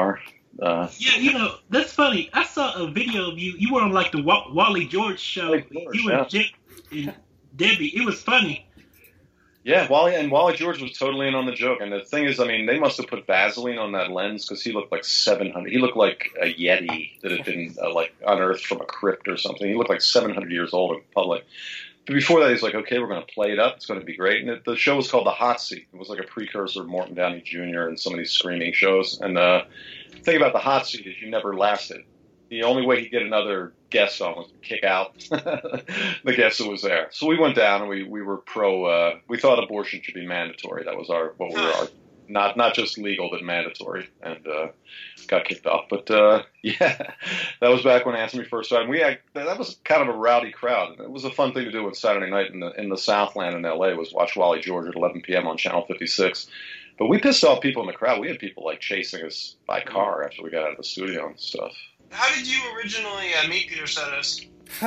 Uh, Yeah, you know, that's funny. I saw a video of you. You were on like the Wa- Wally George show. Wally George, you yeah. and Jim and Debbie. It was funny. Yeah, Wally and Wally George was totally in on the joke. And the thing is, I mean, they must have put Vaseline on that lens because he looked like seven hundred. He looked like a Yeti that had been uh, like unearthed from a crypt or something. He looked like seven hundred years old in public. But before that, he's like, okay, we're going to play it up. It's going to be great. And it, the show was called The Hot Seat. It was like a precursor of Morton Downey Junior and some of these screaming shows. And uh, the thing about The Hot Seat is you never lasted. The only way he'd get another guest on was to kick out the guest who was there. So we went down and we, we were pro, uh, we thought abortion should be mandatory. That was our, what we were, our, not, not just legal, but mandatory. And, uh, got kicked off. But, uh, yeah, that was back when Anthony first started. We had, that was kind of a rowdy crowd. It was a fun thing to do on Saturday night in the, in the Southland in L A was watch Wally George at eleven p.m. on Channel fifty-six. But we pissed off people in the crowd. We had people like chasing us by car after we got out of the studio and stuff. How did you originally uh, meet Peter Settis?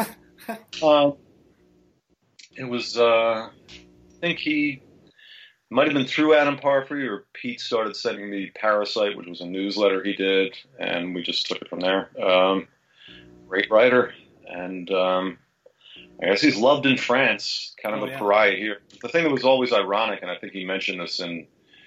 Uh, it was, uh, I think he might have been through Adam Parfrey, or Pete started sending me Parasite, which was a newsletter he did, and we just took it from there. Um, great writer, and um, I guess he's loved in France, kind of oh, a yeah. pariah here. The thing that was always ironic, and I think he mentioned this in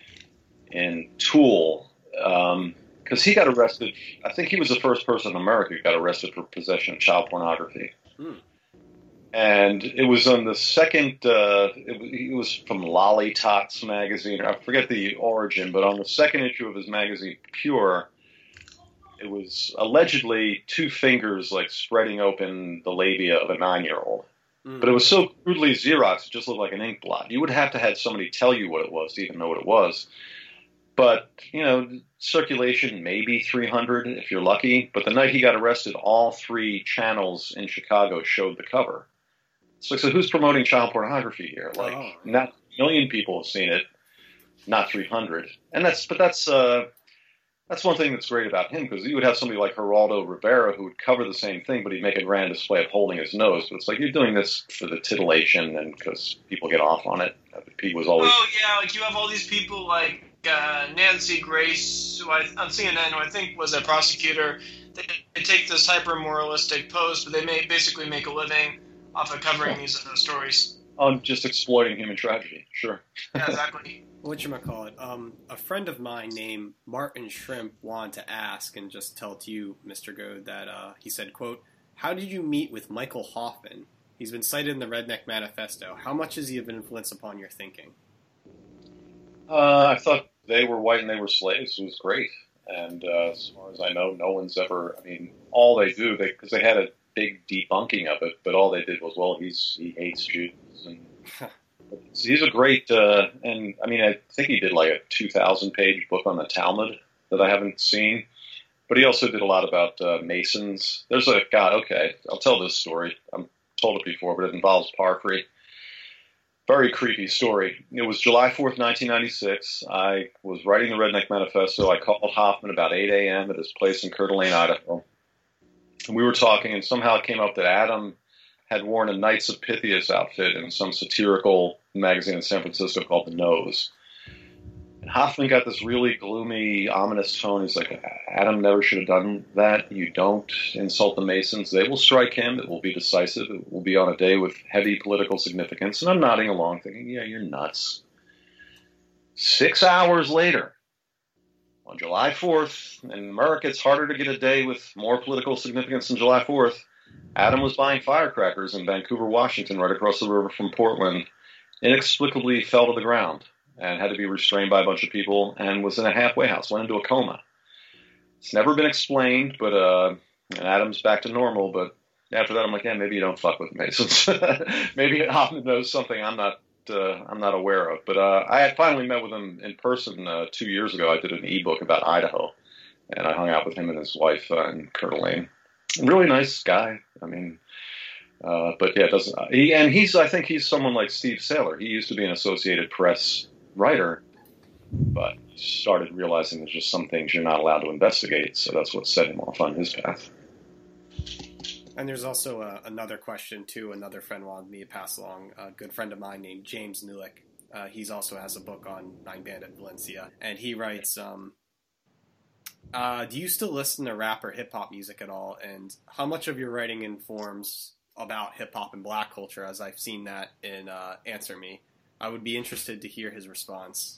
in Tool, um, because he got arrested. I think he was the first person in America who got arrested for possession of child pornography. Hmm. And it was on the second, uh, it, was, it was from Lolly Tots magazine. I forget the origin, but on the second issue of his magazine, Pure, it was allegedly two fingers like spreading open the labia of a nine-year-old. Hmm. But it was so crudely Xerox, it just looked like an ink blot. You would have to have somebody tell you what it was to even know what it was. But, you know, circulation maybe three hundred if you're lucky. But the night he got arrested, all three channels in Chicago showed the cover. So, so who's promoting child pornography here? Like, Oh. not a million people have seen it, not three hundred. And that's, but that's, uh, that's one thing that's great about him, because you would have somebody like Geraldo Rivera who would cover the same thing, but he'd make a grand display of holding his nose. But it's like, you're doing this for the titillation and because people get off on it. Pete was always. Oh, yeah, like you have all these people like uh, Nancy Grace, who I, on C N N, who I think was a prosecutor. They, they take this hyper-moralistic post, but they may basically make a living off of covering these uh, stories. On just exploiting human tragedy, sure. Yeah, exactly. Whatchamacallit, um, a friend of mine named Martin Shrimp wanted to ask and just tell to you, Mister Goad, that uh, he said, quote, how did you meet with Michael Hoffman? He's been cited in the Redneck Manifesto. How much is he of influence upon your thinking? Uh, I thought they were white and they were slaves. It was great. And uh, as far as I know, no one's ever, I mean, all they do, they because they had a big debunking of it, but all they did was, well, he's he hates Jews. And he's a great, uh, and I mean, I think he did like a two thousand page book on the Talmud that I haven't seen. But he also did a lot about uh, Masons. There's a guy, okay, I'll tell this story. I've told it before, but it involves Parfrey. Very creepy story. It was July fourth, nineteen ninety-six. I was writing the Redneck Manifesto. I called Hoffman about eight a.m. at his place in Coeur d'Alene, Idaho. And we were talking, and somehow it came up that Adam had worn a Knights of Pythias outfit in some satirical magazine in San Francisco called The Nose. And Hoffman got this really gloomy, ominous tone. He's like, Adam never should have done that. You don't insult the Masons. They will strike him. It will be decisive. It will be on a day with heavy political significance. And I'm nodding along thinking, yeah, you're nuts. Six hours later, on July fourth, in America, it's harder to get a day with more political significance than July fourth. Adam was buying firecrackers in Vancouver, Washington, right across the river from Portland, inexplicably fell to the ground and had to be restrained by a bunch of people and was in a halfway house, went into a coma. It's never been explained, but uh, and Adam's back to normal. But after that, I'm like, yeah, maybe you don't fuck with the Masons. Maybe Hoffman knows something I'm not uh, I'm not aware of. But uh, I had finally met with him in person uh, two years ago. I did an ebook about Idaho, and I hung out with him and his wife uh, in Coeur d'Alene. Really nice guy. I mean, uh, but yeah, it doesn't. He, and he's, I think he's someone like Steve Saylor. He used to be an Associated Press writer, but started realizing there's just some things you're not allowed to investigate. So that's what set him off on his path. And there's also uh, another question too. Another friend wanted me to pass along. A good friend of mine named James Newlick. Uh, he's also has a book on Nine Bandit Valencia, and he writes. Um, Uh, do you still listen to rap or hip hop music at all? And how much of your writing informs about hip hop and black culture, as I've seen that in uh, Answer Me? I would be interested to hear his response.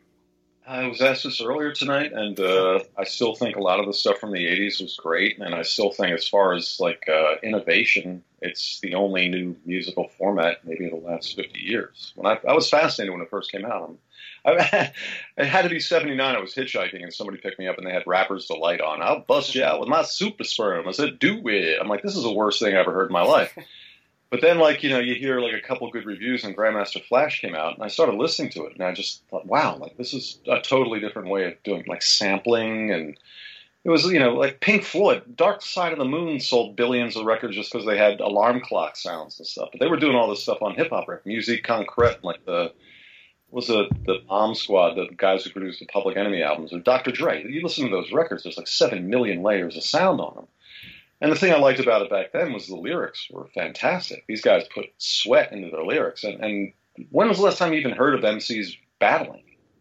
I was asked this earlier tonight, and uh, I still think a lot of the stuff from the eighties was great, and I still think as far as like uh, innovation, it's the only new musical format maybe in the last fifty years. When I, I was fascinated when it first came out. I, it had to be seventy-nine. I was hitchhiking, and somebody picked me up, and they had Rapper's Delight on. I'll bust you out with my super sperm. I said, do it. I'm like, this is the worst thing I ever heard in my life. But then, like, you know, you hear, like, a couple good reviews, and Grandmaster Flash came out, and I started listening to it, and I just thought, wow, like, this is a totally different way of doing, like, sampling, and it was, you know, like Pink Floyd, Dark Side of the Moon sold billions of records just because they had alarm clock sounds and stuff, but they were doing all this stuff on hip-hop, right? Musique Concrète, like the, was the, the Bomb Squad, the guys who produced the Public Enemy albums, or Doctor Dre. You listen to those records, there's like seven million layers of sound on them. And the thing I liked about it back then was the lyrics were fantastic. These guys put sweat into their lyrics. And, and when was the last time you even heard of M Cs battling?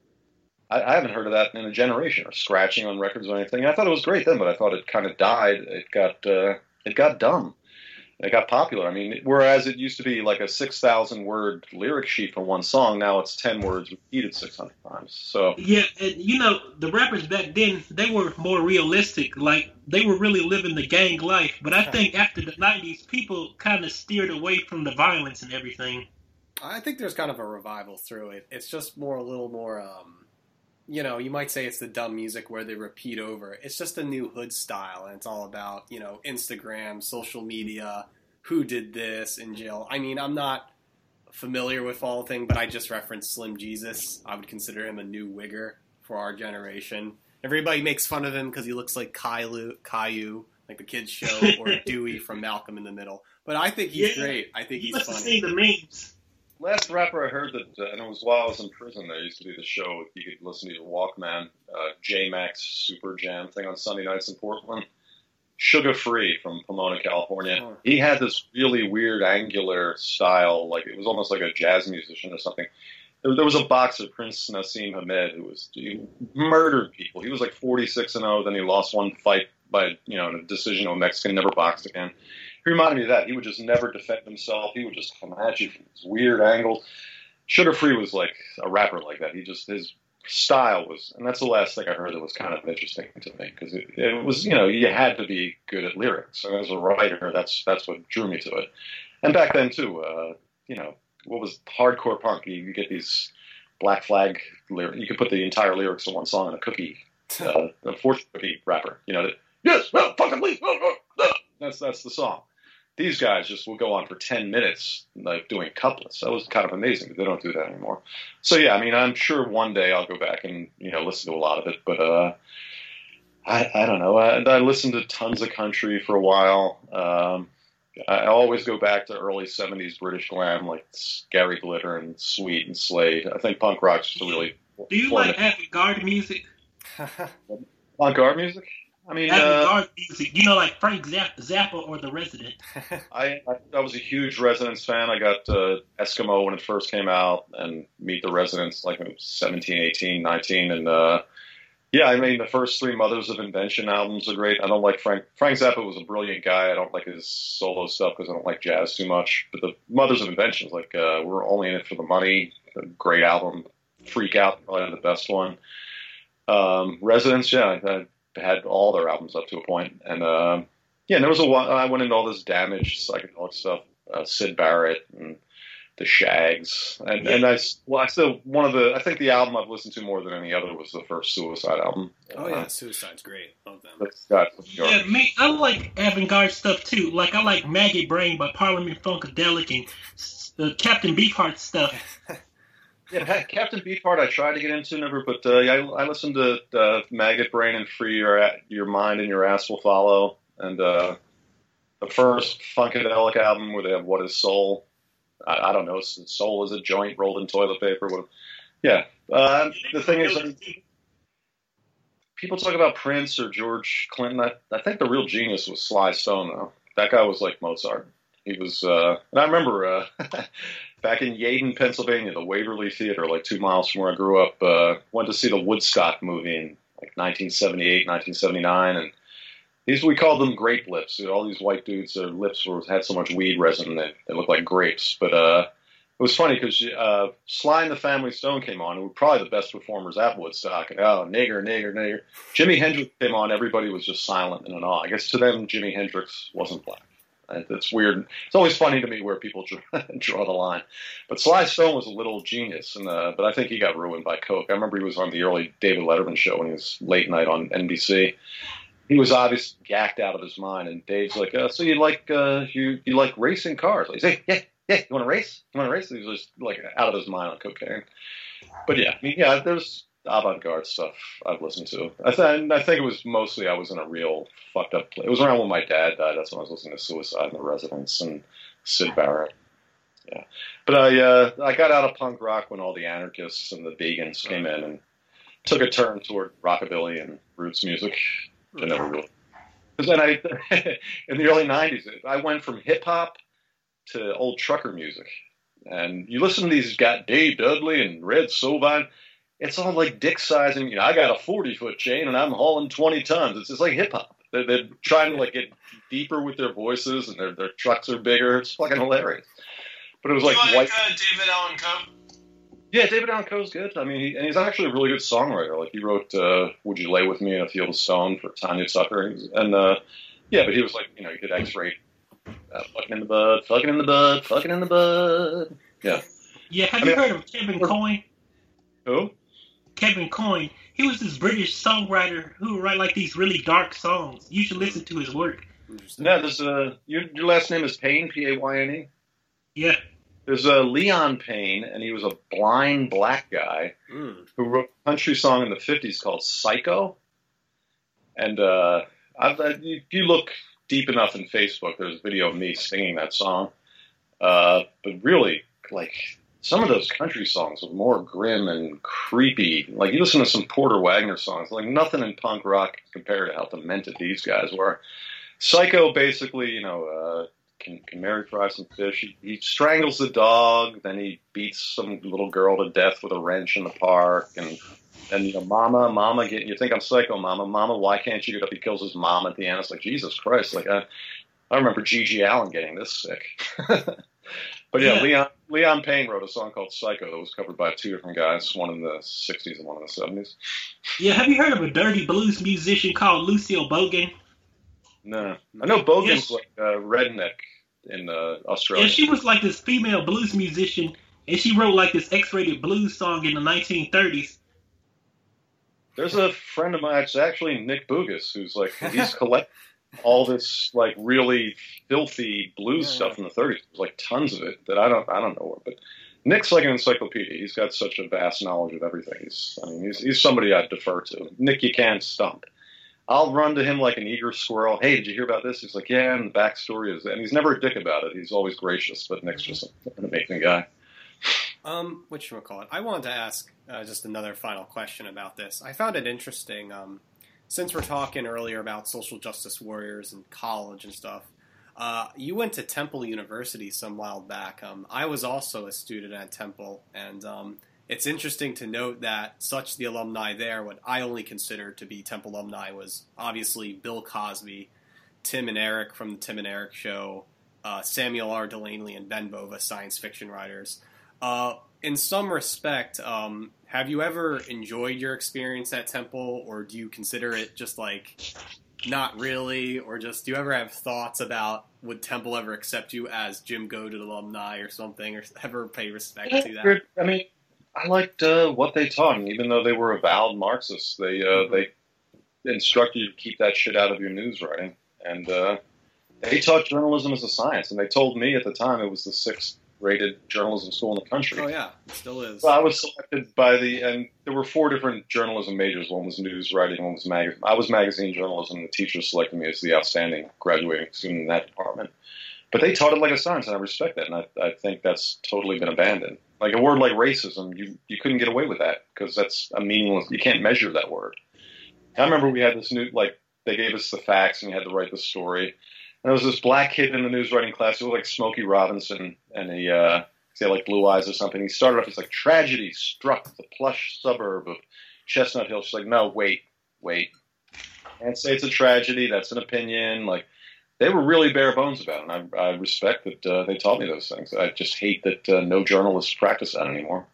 I, I haven't heard of that in a generation, or scratching on records or anything. I thought it was great then, but I thought it kind of died. It got uh, it got dumb. It got popular. I mean, whereas it used to be like a six thousand word lyric sheet for one song, now it's ten words repeated six hundred times. So yeah, and you know, the rappers back then, they were more realistic. Like, they were really living the gang life. But I think after the nineties, people kind of steered away from the violence and everything. I think there's kind of a revival through it. It's just more, a little more, um, you know, you might say it's the dumb music where they repeat over. It's just a new hood style, and it's all about, you know, Instagram, social media, who did this in jail. I mean, I'm not familiar with all the thing, but I just referenced Slim Jesus. I would consider him a new wigger for our generation. Everybody makes fun of him because he looks like Caillou, Caillou, like the kids show, or Dewey from Malcolm in the Middle. But I think he's Yeah. great. I think You he's must have funny. seen the memes. last rapper I heard that, uh, and it was while I was in prison, there used to be the show, you could listen to your Walkman, uh, J-Max Super Jam thing on Sunday nights in Portland. Sugar Free from Pomona, California. Oh. He had this really weird angular style, like it was almost like a jazz musician or something. There, there was a boxer, Prince Nassim Hamed, who was he murdered people. He was like forty-six and oh, then he lost one fight by, you know, in a decision, a Mexican, never boxed again. He reminded me of that. He would just never defend himself. He would just come at you from this weird angle. Sugar Free was like a rapper like that. He just, his style was, and that's the last thing I heard that was kind of interesting to me, because it, it was, you know, you had to be good at lyrics. And as a writer, that's that's what drew me to it. And back then, too, uh, you know, what was hardcore punk? You, you get these Black Flag lyrics. You could put the entire lyrics in one song in a cookie, uh, a fortune cookie rapper. You know, that, yes, well, fucking please. That's, that's the song. These guys just will go on for ten minutes, like doing couplets. That was kind of amazing, but they don't do that anymore. So yeah, I mean, I'm sure one day I'll go back and, you know, listen to a lot of it, but uh, I, I don't know. I, I listened to tons of country for a while. Um, I always go back to early seventies British glam, like Gary Glitter and Sweet and Slade. I think punk rock's just a really Do you like avant-garde music? avant-garde music? I mean, uh, Avant-garde music. You know, like Frank Zapp- Zappa or The Resident. I, I I was a huge Residents fan. I got uh, Eskimo when it first came out, and Meet the Residents like when I was seventeen, eighteen, nineteen, and uh, yeah, I mean the first three Mothers of Invention albums are great. I don't like Frank Frank Zappa was a brilliant guy. I don't like his solo stuff because I don't like jazz too much. But the Mothers of Invention is like uh, we're only in it for the money. A great album. Freak Out, probably the best one. Um, Residents, yeah. I, had all their albums up to a point, and uh, yeah, and there was a while I went into all this Damaged psychedelic stuff, uh, Syd Barrett and the Shags, and Yeah. and I well, I still one of the I think the album I've listened to more than any other was the first Suicide album. Oh yeah, Uh, Suicide's great. Love them. that's got Yeah, me, I like avant-garde stuff too. Like, I like Maggot Brain by Parliament Funkadelic and uh, Captain Beefheart stuff. Yeah, Captain Beefheart I tried to get into, never, but uh, yeah, I, I listened to uh, Maggot Brain and Free Your Your Mind and Your Ass Will Follow, and uh, the first Funkadelic album where they have What Is Soul? I, I don't know, Soul is a joint rolled in toilet paper. What, yeah, uh, the thing is, um, people talk about Prince or George Clinton. I, I think the real genius was Sly Stone, though. That guy was like Mozart. He was, uh, and I remember uh, back in Yeadon, Pennsylvania, the Waverly Theater, like two miles from where I grew up, uh, went to see the Woodstock movie in like nineteen seventy-eight, nineteen seventy-nine, and these we called them grape lips. All these white dudes, their lips were, had so much weed resin that they looked like grapes. But uh, it was funny because uh, Sly and the Family Stone came on, who were probably the best performers at Woodstock. And, oh, nigger, nigger, nigger. Jimi Hendrix came on, everybody was just silent and in awe. I guess to them, Jimi Hendrix wasn't black. It's weird. It's always funny to me where people draw, draw the line. But Sly Stone was a little genius, and uh, but I think he got ruined by coke. I remember he was on the early David Letterman show when he was late night on N B C. He was obviously gacked out of his mind, and Dave's like, uh, "So you like uh, you you like racing cars?" He's like, "Yeah, yeah. You want to race? You want to race?" He was just like out of his mind on cocaine. But yeah, I mean, yeah, there's avant-garde stuff I've listened to. I, th- I think it was mostly I was in a real fucked up place. It was around when my dad died. That's when I was listening to Suicide in the Residence and Syd Barrett. Yeah, but I uh, I got out of punk rock when all the anarchists and the vegans came in and took a turn toward rockabilly and roots music. I never really. Because then I, in the early nineties, I went from hip hop to old trucker music, and you listen to these got Dave Dudley and Red Sovine. It's all like dick sizing. You know, I got a forty foot chain and I'm hauling twenty tons. It's just like hip hop. They're, they're trying to like get deeper with their voices, and their their trucks are bigger. It's fucking hilarious. But it was like, like white. Uh, David Allan Coe. Yeah, David Allan Coe's good. I mean, he, and he's actually a really good songwriter. Like he wrote uh, "Would You Lay with Me in a Field of Stone" for Tanya Tucker, and uh, yeah, but he was like, you know, he could X-ray, uh, fucking in the bud, fucking in the bud, fucking in the bud. Yeah. Yeah. Have I you mean, heard of Kevin Coyne? Who? Kevin Coyne. He was this British songwriter who would write like these really dark songs. You should listen to his work. Yeah, there's uh, your your last name is Payne, P A Y N E. Yeah. There's a uh, Leon Payne, and he was a blind black guy Mm. who wrote a country song in the fifties called "Psycho." And uh, I've, uh, if you look deep enough in Facebook, there's a video of me singing that song. Uh, but really, like, some of those country songs are more grim and creepy. Like, you listen to some Porter Wagner songs, like nothing in punk rock compared to how demented these guys were. Psycho basically, you know, uh, can, can Mary fry some fish? He, he strangles the dog, then he beats some little girl to death with a wrench in the park, and and you know, mama, mama, get, you think I'm psycho, mama, mama, why can't you get up? He kills his mom at the end. It's like, Jesus Christ, like I, I remember G G Allen getting this sick. But yeah, Yeah. Leon Leon Payne wrote a song called "Psycho" that was covered by two different guys, one in the sixties and one in the seventies. Yeah. Have you heard of a dirty blues musician called Lucille Bogan? No, I know Bogan's Yes. like a redneck in uh, Australia. Yeah, she was like this female blues musician, and she wrote like this X-rated blues song in the nineteen thirties. There's a friend of mine, it's actually Nick Bougas, who's like, he's collected all this like really filthy blues Yeah, stuff yeah. from the thirties. There's like tons of it that I don't I don't know what, but Nick's like an encyclopedia. He's got such a vast knowledge of everything. He's I mean he's he's somebody I'd defer to. Nick, you can't stump. I'll run to him like an eager squirrel. Hey, did you hear about this? He's like, yeah, and the backstory is, and he's never a dick about it. He's always gracious, but Nick's just an amazing guy. Um, whatchamacallit? I wanted to ask uh, just another final question about this. I found it interesting, um, since we're talking earlier about social justice warriors and college and stuff. Uh, you went to Temple University some while back. Um, I was also a student at Temple, and um, it's interesting to note that such the alumni there, what I only considered to be Temple alumni, was obviously Bill Cosby, Tim and Eric from the Tim and Eric Show, uh, Samuel R. Delany, and Ben Bova, science fiction writers. Uh, in some respect, um, have you ever enjoyed your experience at Temple, or do you consider it just like not really, or just do you ever have thoughts about would Temple ever accept you as Jim Godin alumni or something, or ever pay respect to that? I mean, I liked uh, what they taught, and even though they were avowed Marxists, they uh, Mhm. they instructed you to keep that shit out of your news writing, and uh, they taught journalism as a science, and they told me at the time it was the sixth rated journalism school in the country. Oh yeah, it still is. So I was selected by the, and there were four different journalism majors. One was news writing, one was magazine. I was magazine journalism. The teachers selected me as the outstanding graduating student in that department. But they taught it like a science, and I respect that. And I, I think that's totally been abandoned. Like a word like racism, you, you couldn't get away with that because that's a meaningless, you can't measure that word. I remember we had this new, like, they gave us the facts and you had to write the story. And there was this black kid in the news writing class who looked like Smokey Robinson, and he, uh, he had like blue eyes or something. He started off, he's like, tragedy struck the plush suburb of Chestnut Hill. She's like, no, wait, wait. Can't say it's a tragedy. That's an opinion. Like, they were really bare bones about it, and I, I respect that uh, they taught me those things. I just hate that uh, no journalists practice that anymore.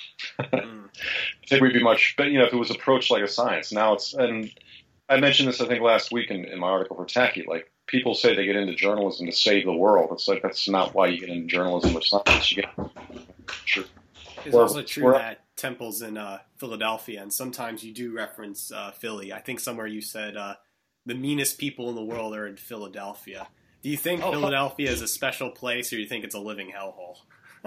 Mm. I think we'd be much, but you know, if it was approached like a science. Now it's, and I mentioned this, I think, last week in, in my article for Tacky. Like, people say they get into journalism to save the world. It's like, that's not why you get into journalism or science. You get sure. It's Or- also true or- that Temple's in uh, Philadelphia, and sometimes you do reference uh, Philly. I think somewhere you said uh, the meanest people in the world are in Philadelphia. Do you think Oh, Philadelphia is a special place, or do you think it's a living hellhole?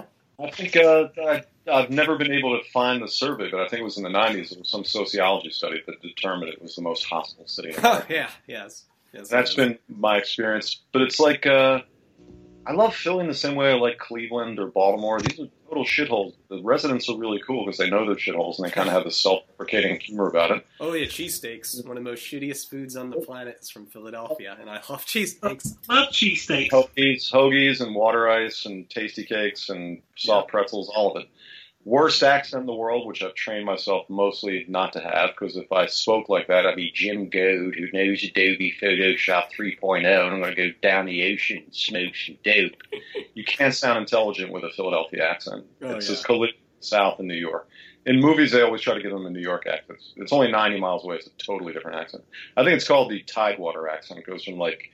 I think uh, I, I've never been able to find the survey, but I think it was in the nineties. It was some sociology study that determined it was the most hostile city in America. yeah, yes. yes That's it is. been my experience. But it's like, uh, I love Philly in the same way I like Cleveland or Baltimore. These are total shitholes. The residents are really cool because they know they're shitholes and they kind of have this self-deprecating humor about it. Oh yeah, cheesesteaks. One of the most shittiest foods on the planet is from Philadelphia, and I love cheesesteaks. Love cheesesteaks. Hoagies, hoagies and water ice and tasty cakes and soft pretzels, all of it. Worst accent in the world, which I've trained myself mostly not to have, because if I spoke like that, I'd be Jim Goad, who knows Adobe Photoshop three point oh, and I'm going to go down the ocean and smoke some dope. You can't sound intelligent with a Philadelphia accent. Oh, it's yeah. as collision south in New York. In movies, they always try to give them a New York accent. It's only ninety miles away. It's a totally different accent. I think it's called the Tidewater accent. It goes from, like,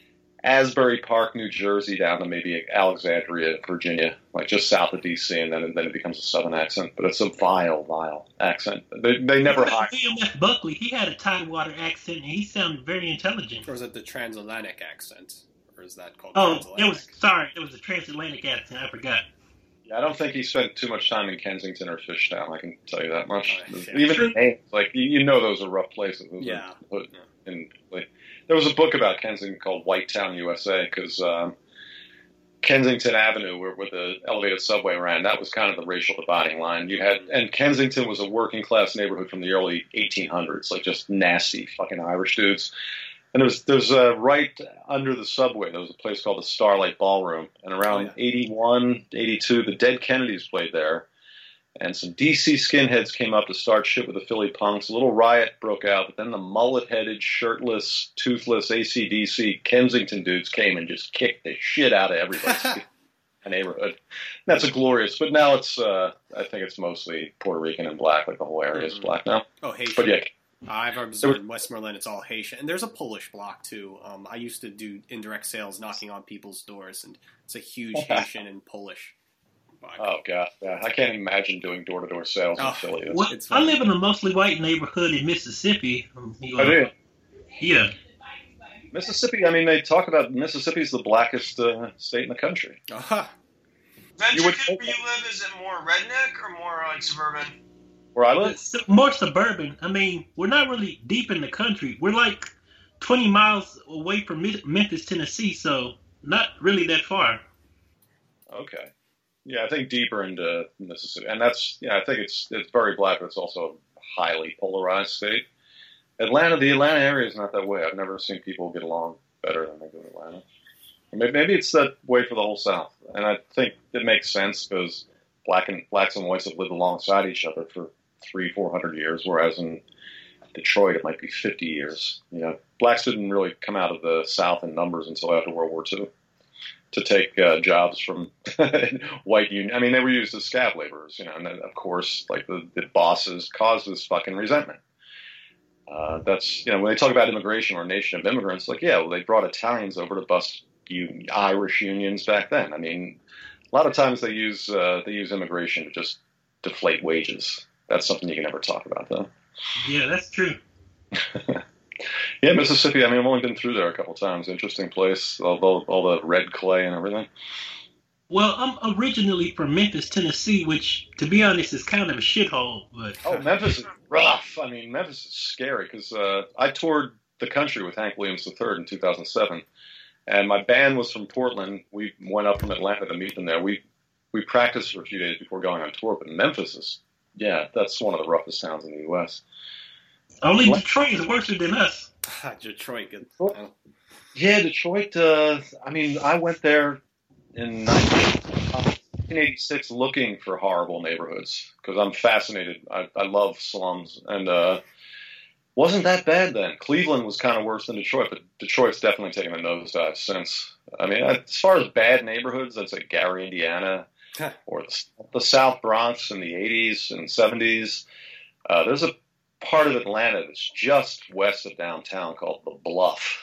Asbury Park, New Jersey, down to maybe Alexandria, Virginia, like just south of D C, and then then it becomes a southern accent. But it's a vile, vile accent. They, they never hire. William F. Buckley, he had a Tidewater accent, and he sounded very intelligent. Or is it the transatlantic accent? Or is that called Oh, transatlantic? it was sorry, it was a transatlantic accent. I forgot. Yeah, I don't think he spent too much time in Kensington or Fishtown. I can tell you that much. Oh, yeah. Even the names, like you, you know, those are rough places. Those Yeah. Are, in, like, there was a book about Kensington called Whitetown, U S A, because um, Kensington Avenue, where, where the elevated subway ran, that was kind of the racial dividing line. You had, and Kensington was a working class neighborhood from the early eighteen hundreds, like just nasty fucking Irish dudes. And there's there's uh, right under the subway, there was a place called the Starlight Ballroom, and around Oh, yeah. eighty-one, eighty-two, the Dead Kennedys played there. And some D C skinheads came up to start shit with the Philly punks. A little riot broke out, but then the mullet-headed, shirtless, toothless A C D C Kensington dudes came and just kicked the shit out of everybody. A neighborhood. That's a glorious, but now it's, uh, I think it's mostly Puerto Rican and black, like the whole area is Mhm. black now. Oh, Haitian. But yeah, I've observed in Westmoreland it's all Haitian. And there's a Polish block, too. Um, I used to do indirect sales knocking on people's doors, and it's a huge Haitian and Polish block. oh god, yeah, I can't imagine doing door-to-door sales in Oh. Philly. It's- Well, It's I fine. live in a mostly white neighborhood in Mississippi. Um, you I know, do. Yeah. Mississippi, I mean, they talk about Mississippi's the blackest uh, state in the country. Aha. Venture, You would- where you live, is it more redneck or more like suburban? Where I live, It's more suburban. I mean, we're not really deep in the country. We're like twenty miles away from Mi- Memphis, Tennessee, so not really that far. okay. Yeah, I think deeper into Mississippi, and that's yeah, I think it's it's very black, but it's also a highly polarized state. Atlanta, the Atlanta area is not that way. I've never seen people get along better than they do in Atlanta. Maybe, maybe it's that way for the whole South, and I think it makes sense because black and blacks and whites have lived alongside each other for three, four hundred years, whereas in Detroit it might be fifty years. You know, blacks didn't really come out of the South in numbers until after World War Two to take uh, jobs from white union. I mean, they were used as scab laborers, you know, and then, of course, like the, the bosses caused this fucking resentment. Uh, that's, you know, when they talk about immigration or a nation of immigrants, like, yeah, well, they brought Italians over to bust you, Irish unions back then. I mean, a lot of times they use uh, they use immigration to just deflate wages. That's something you can never talk about, though. Yeah, that's true. Yeah, Mississippi, I mean, I've only been through there a couple times. Interesting place, all, all, all the red clay and everything. Well, I'm originally from Memphis, Tennessee, which, to be honest, is kind of a shithole. But Oh, Memphis is rough. I mean, Memphis is scary because uh, I toured the country with Hank Williams the third in two thousand seven, and my band was from Portland. We went up from Atlanta to meet them there. We we practiced for a few days before going on tour, but Memphis is, yeah, that's one of the roughest towns in the U S only What? Detroit is worse than us. Detroit. Good. Oh. Yeah, Detroit. Uh, I mean, I went there in nineteen eighty-six looking for horrible neighborhoods because I'm fascinated. I, I love slums, and uh, wasn't that bad then. Cleveland was kind of worse than Detroit, but Detroit's definitely taken a nosedive since. I mean, as far as bad neighborhoods, I'd say Gary, Indiana, or the, the South Bronx in the eighties and seventies. Uh, there's a part of Atlanta that's just west of downtown called the Bluff.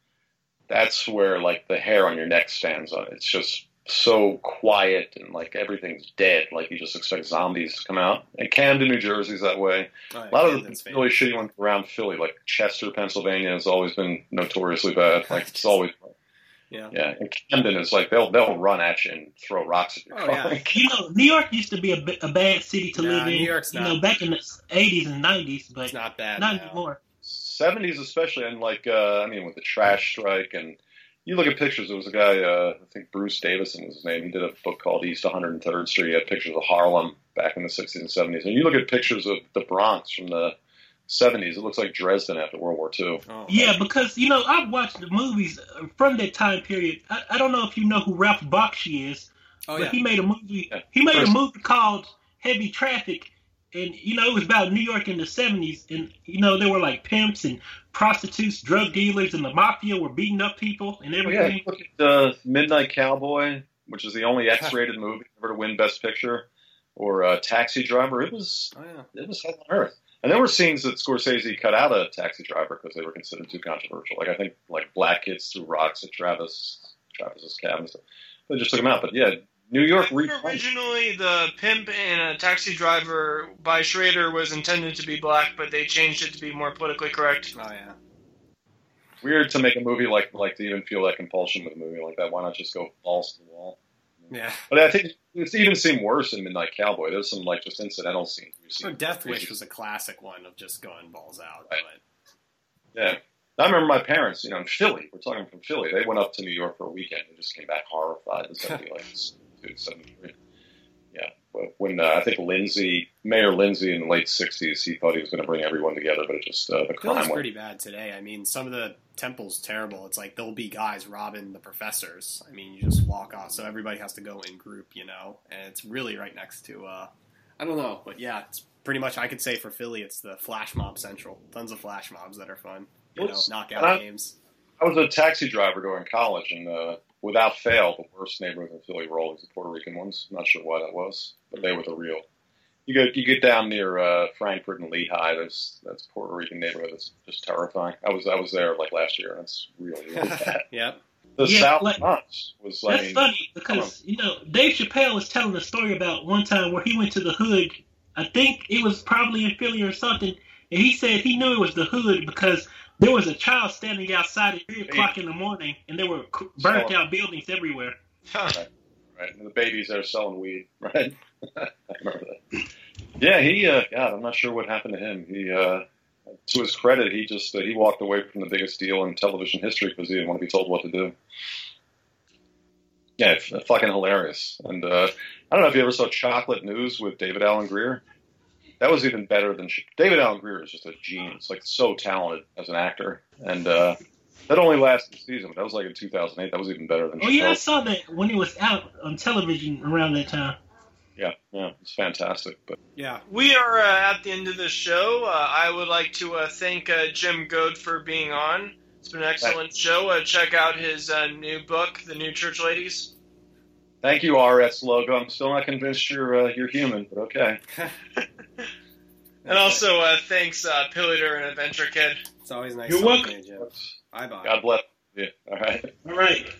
That's where, like, the hair on your neck stands on. It's just so quiet and, like, everything's dead. Like, you just expect zombies to come out. And Camden, New Jersey's that way. Oh, yeah, a lot Camden's of the really famous. shitty ones around Philly, like Chester, Pennsylvania, has always been notoriously bad. Like, it's always... Yeah. Yeah, and Camden is like, they'll they'll run at you and throw rocks at your Oh, car. yeah. You know, New York used to be a, b- a bad city to Nah, live in. New York's you not. know, back in the eighties and nineties, but It's not bad not now. anymore. seventies especially, and like, uh, I mean, with the trash strike, and you look at pictures, there was a guy, uh, I think Bruce Davison was his name, he did a book called East one hundred third Street, he had pictures of Harlem back in the sixties and seventies, and you look at pictures of the Bronx from the seventies, it looks like Dresden after World War Two. Oh, Yeah, because, you know, I've watched the movies from that time period. I, I don't know if you know who Ralph Bakshi is, oh but yeah. he made a movie. Yeah. He made a First- movie called Heavy Traffic, and, you know, it was about New York in the seventies, and, you know, there were, like, pimps and prostitutes, drug dealers, and the mafia were beating up people and Oh, yeah, everything. you look at uh, Midnight Cowboy, which is the only X-rated movie ever to win Best Picture, or uh, Taxi Driver. It was Oh yeah. it was hell on earth. And there were scenes that Scorsese cut out of Taxi Driver because they were considered too controversial. Like, I think, like, black kids threw rocks at Travis, Travis's cab and stuff. They just took them out. But yeah, New York. I think originally, the pimp in a Taxi Driver by Schrader was intended to be black, but they changed it to be more politically correct. Oh yeah. Weird to make a movie like like to even feel that compulsion with a movie like that. Why not just go balls to the wall? Yeah. But I think it's even seemed worse in Midnight Cowboy. There's some like just incidental scenes. You see. Or Death Wish was a classic one of just going balls out. Right. But Yeah. I remember my parents, you know, in Philly, we're talking from Philly, they went up to New York for a weekend. They just came back horrified. This had to be like seventy-three. Yeah. But when uh, I think Lindsay, Mayor Lindsay in the late sixties, he thought he was going to bring everyone together, but it just, uh, the crime Philly's went. pretty bad today. I mean, some of the temple's terrible. It's like there'll be guys robbing the professors. I mean, you just walk off, so everybody has to go in group, you know. And it's really right next to, uh, I don't know, but yeah, it's pretty much. I could say for Philly, it's the flash mob central. Tons of flash mobs that are fun. You know, Oops. knockout I- games. I was a taxi driver during college, and uh, without fail, the worst neighborhoods in Philly were always the Puerto Rican ones. I'm not sure why that was, but they were the real. You get you get down near uh, Frankfurt and Lehigh. There's that's a Puerto Rican neighborhood. That's just terrifying. I was I was there like last year, and it's really really bad. Yep. The Yeah, South like- Bronx was like. That's funny because, you know, Dave Chappelle was telling a story about one time where he went to the hood. I think it was probably in Philly or something, and he said he knew it was the hood because there was a child standing outside at three o'clock in the morning, and there were c- burnt out buildings everywhere. Right, and the babies there selling weed, right? I remember that. Yeah, he, uh, God, I'm not sure what happened to him. He, uh, to his credit, he just, uh, he walked away from the biggest deal in television history because he didn't want to be told what to do. Yeah, it's uh, fucking hilarious. And, uh, I don't know if you ever saw Chocolate News with David Alan Grier. That was even better than, David Alan Grier is just a genius, like so talented as an actor. And, uh, that only lasted a season, but that was like in two thousand eight. That was even better than Oh, yeah, I Chappelle. saw that when it was out on television around that time. Yeah, yeah, it's fantastic. But Yeah. We are uh, at the end of the show. Uh, I would like to uh, thank uh, Jim Goad for being on. It's been an excellent show. Uh, check out his uh, new book, The New Church Ladies. thank you, R S Logo. I'm still not convinced you're uh, you're human, but okay. And also, uh, thanks, uh, Pillator and Adventure Kid. It's always nice You're talking welcome. to you, Jim. Bye bye. God bless you. All right. All right.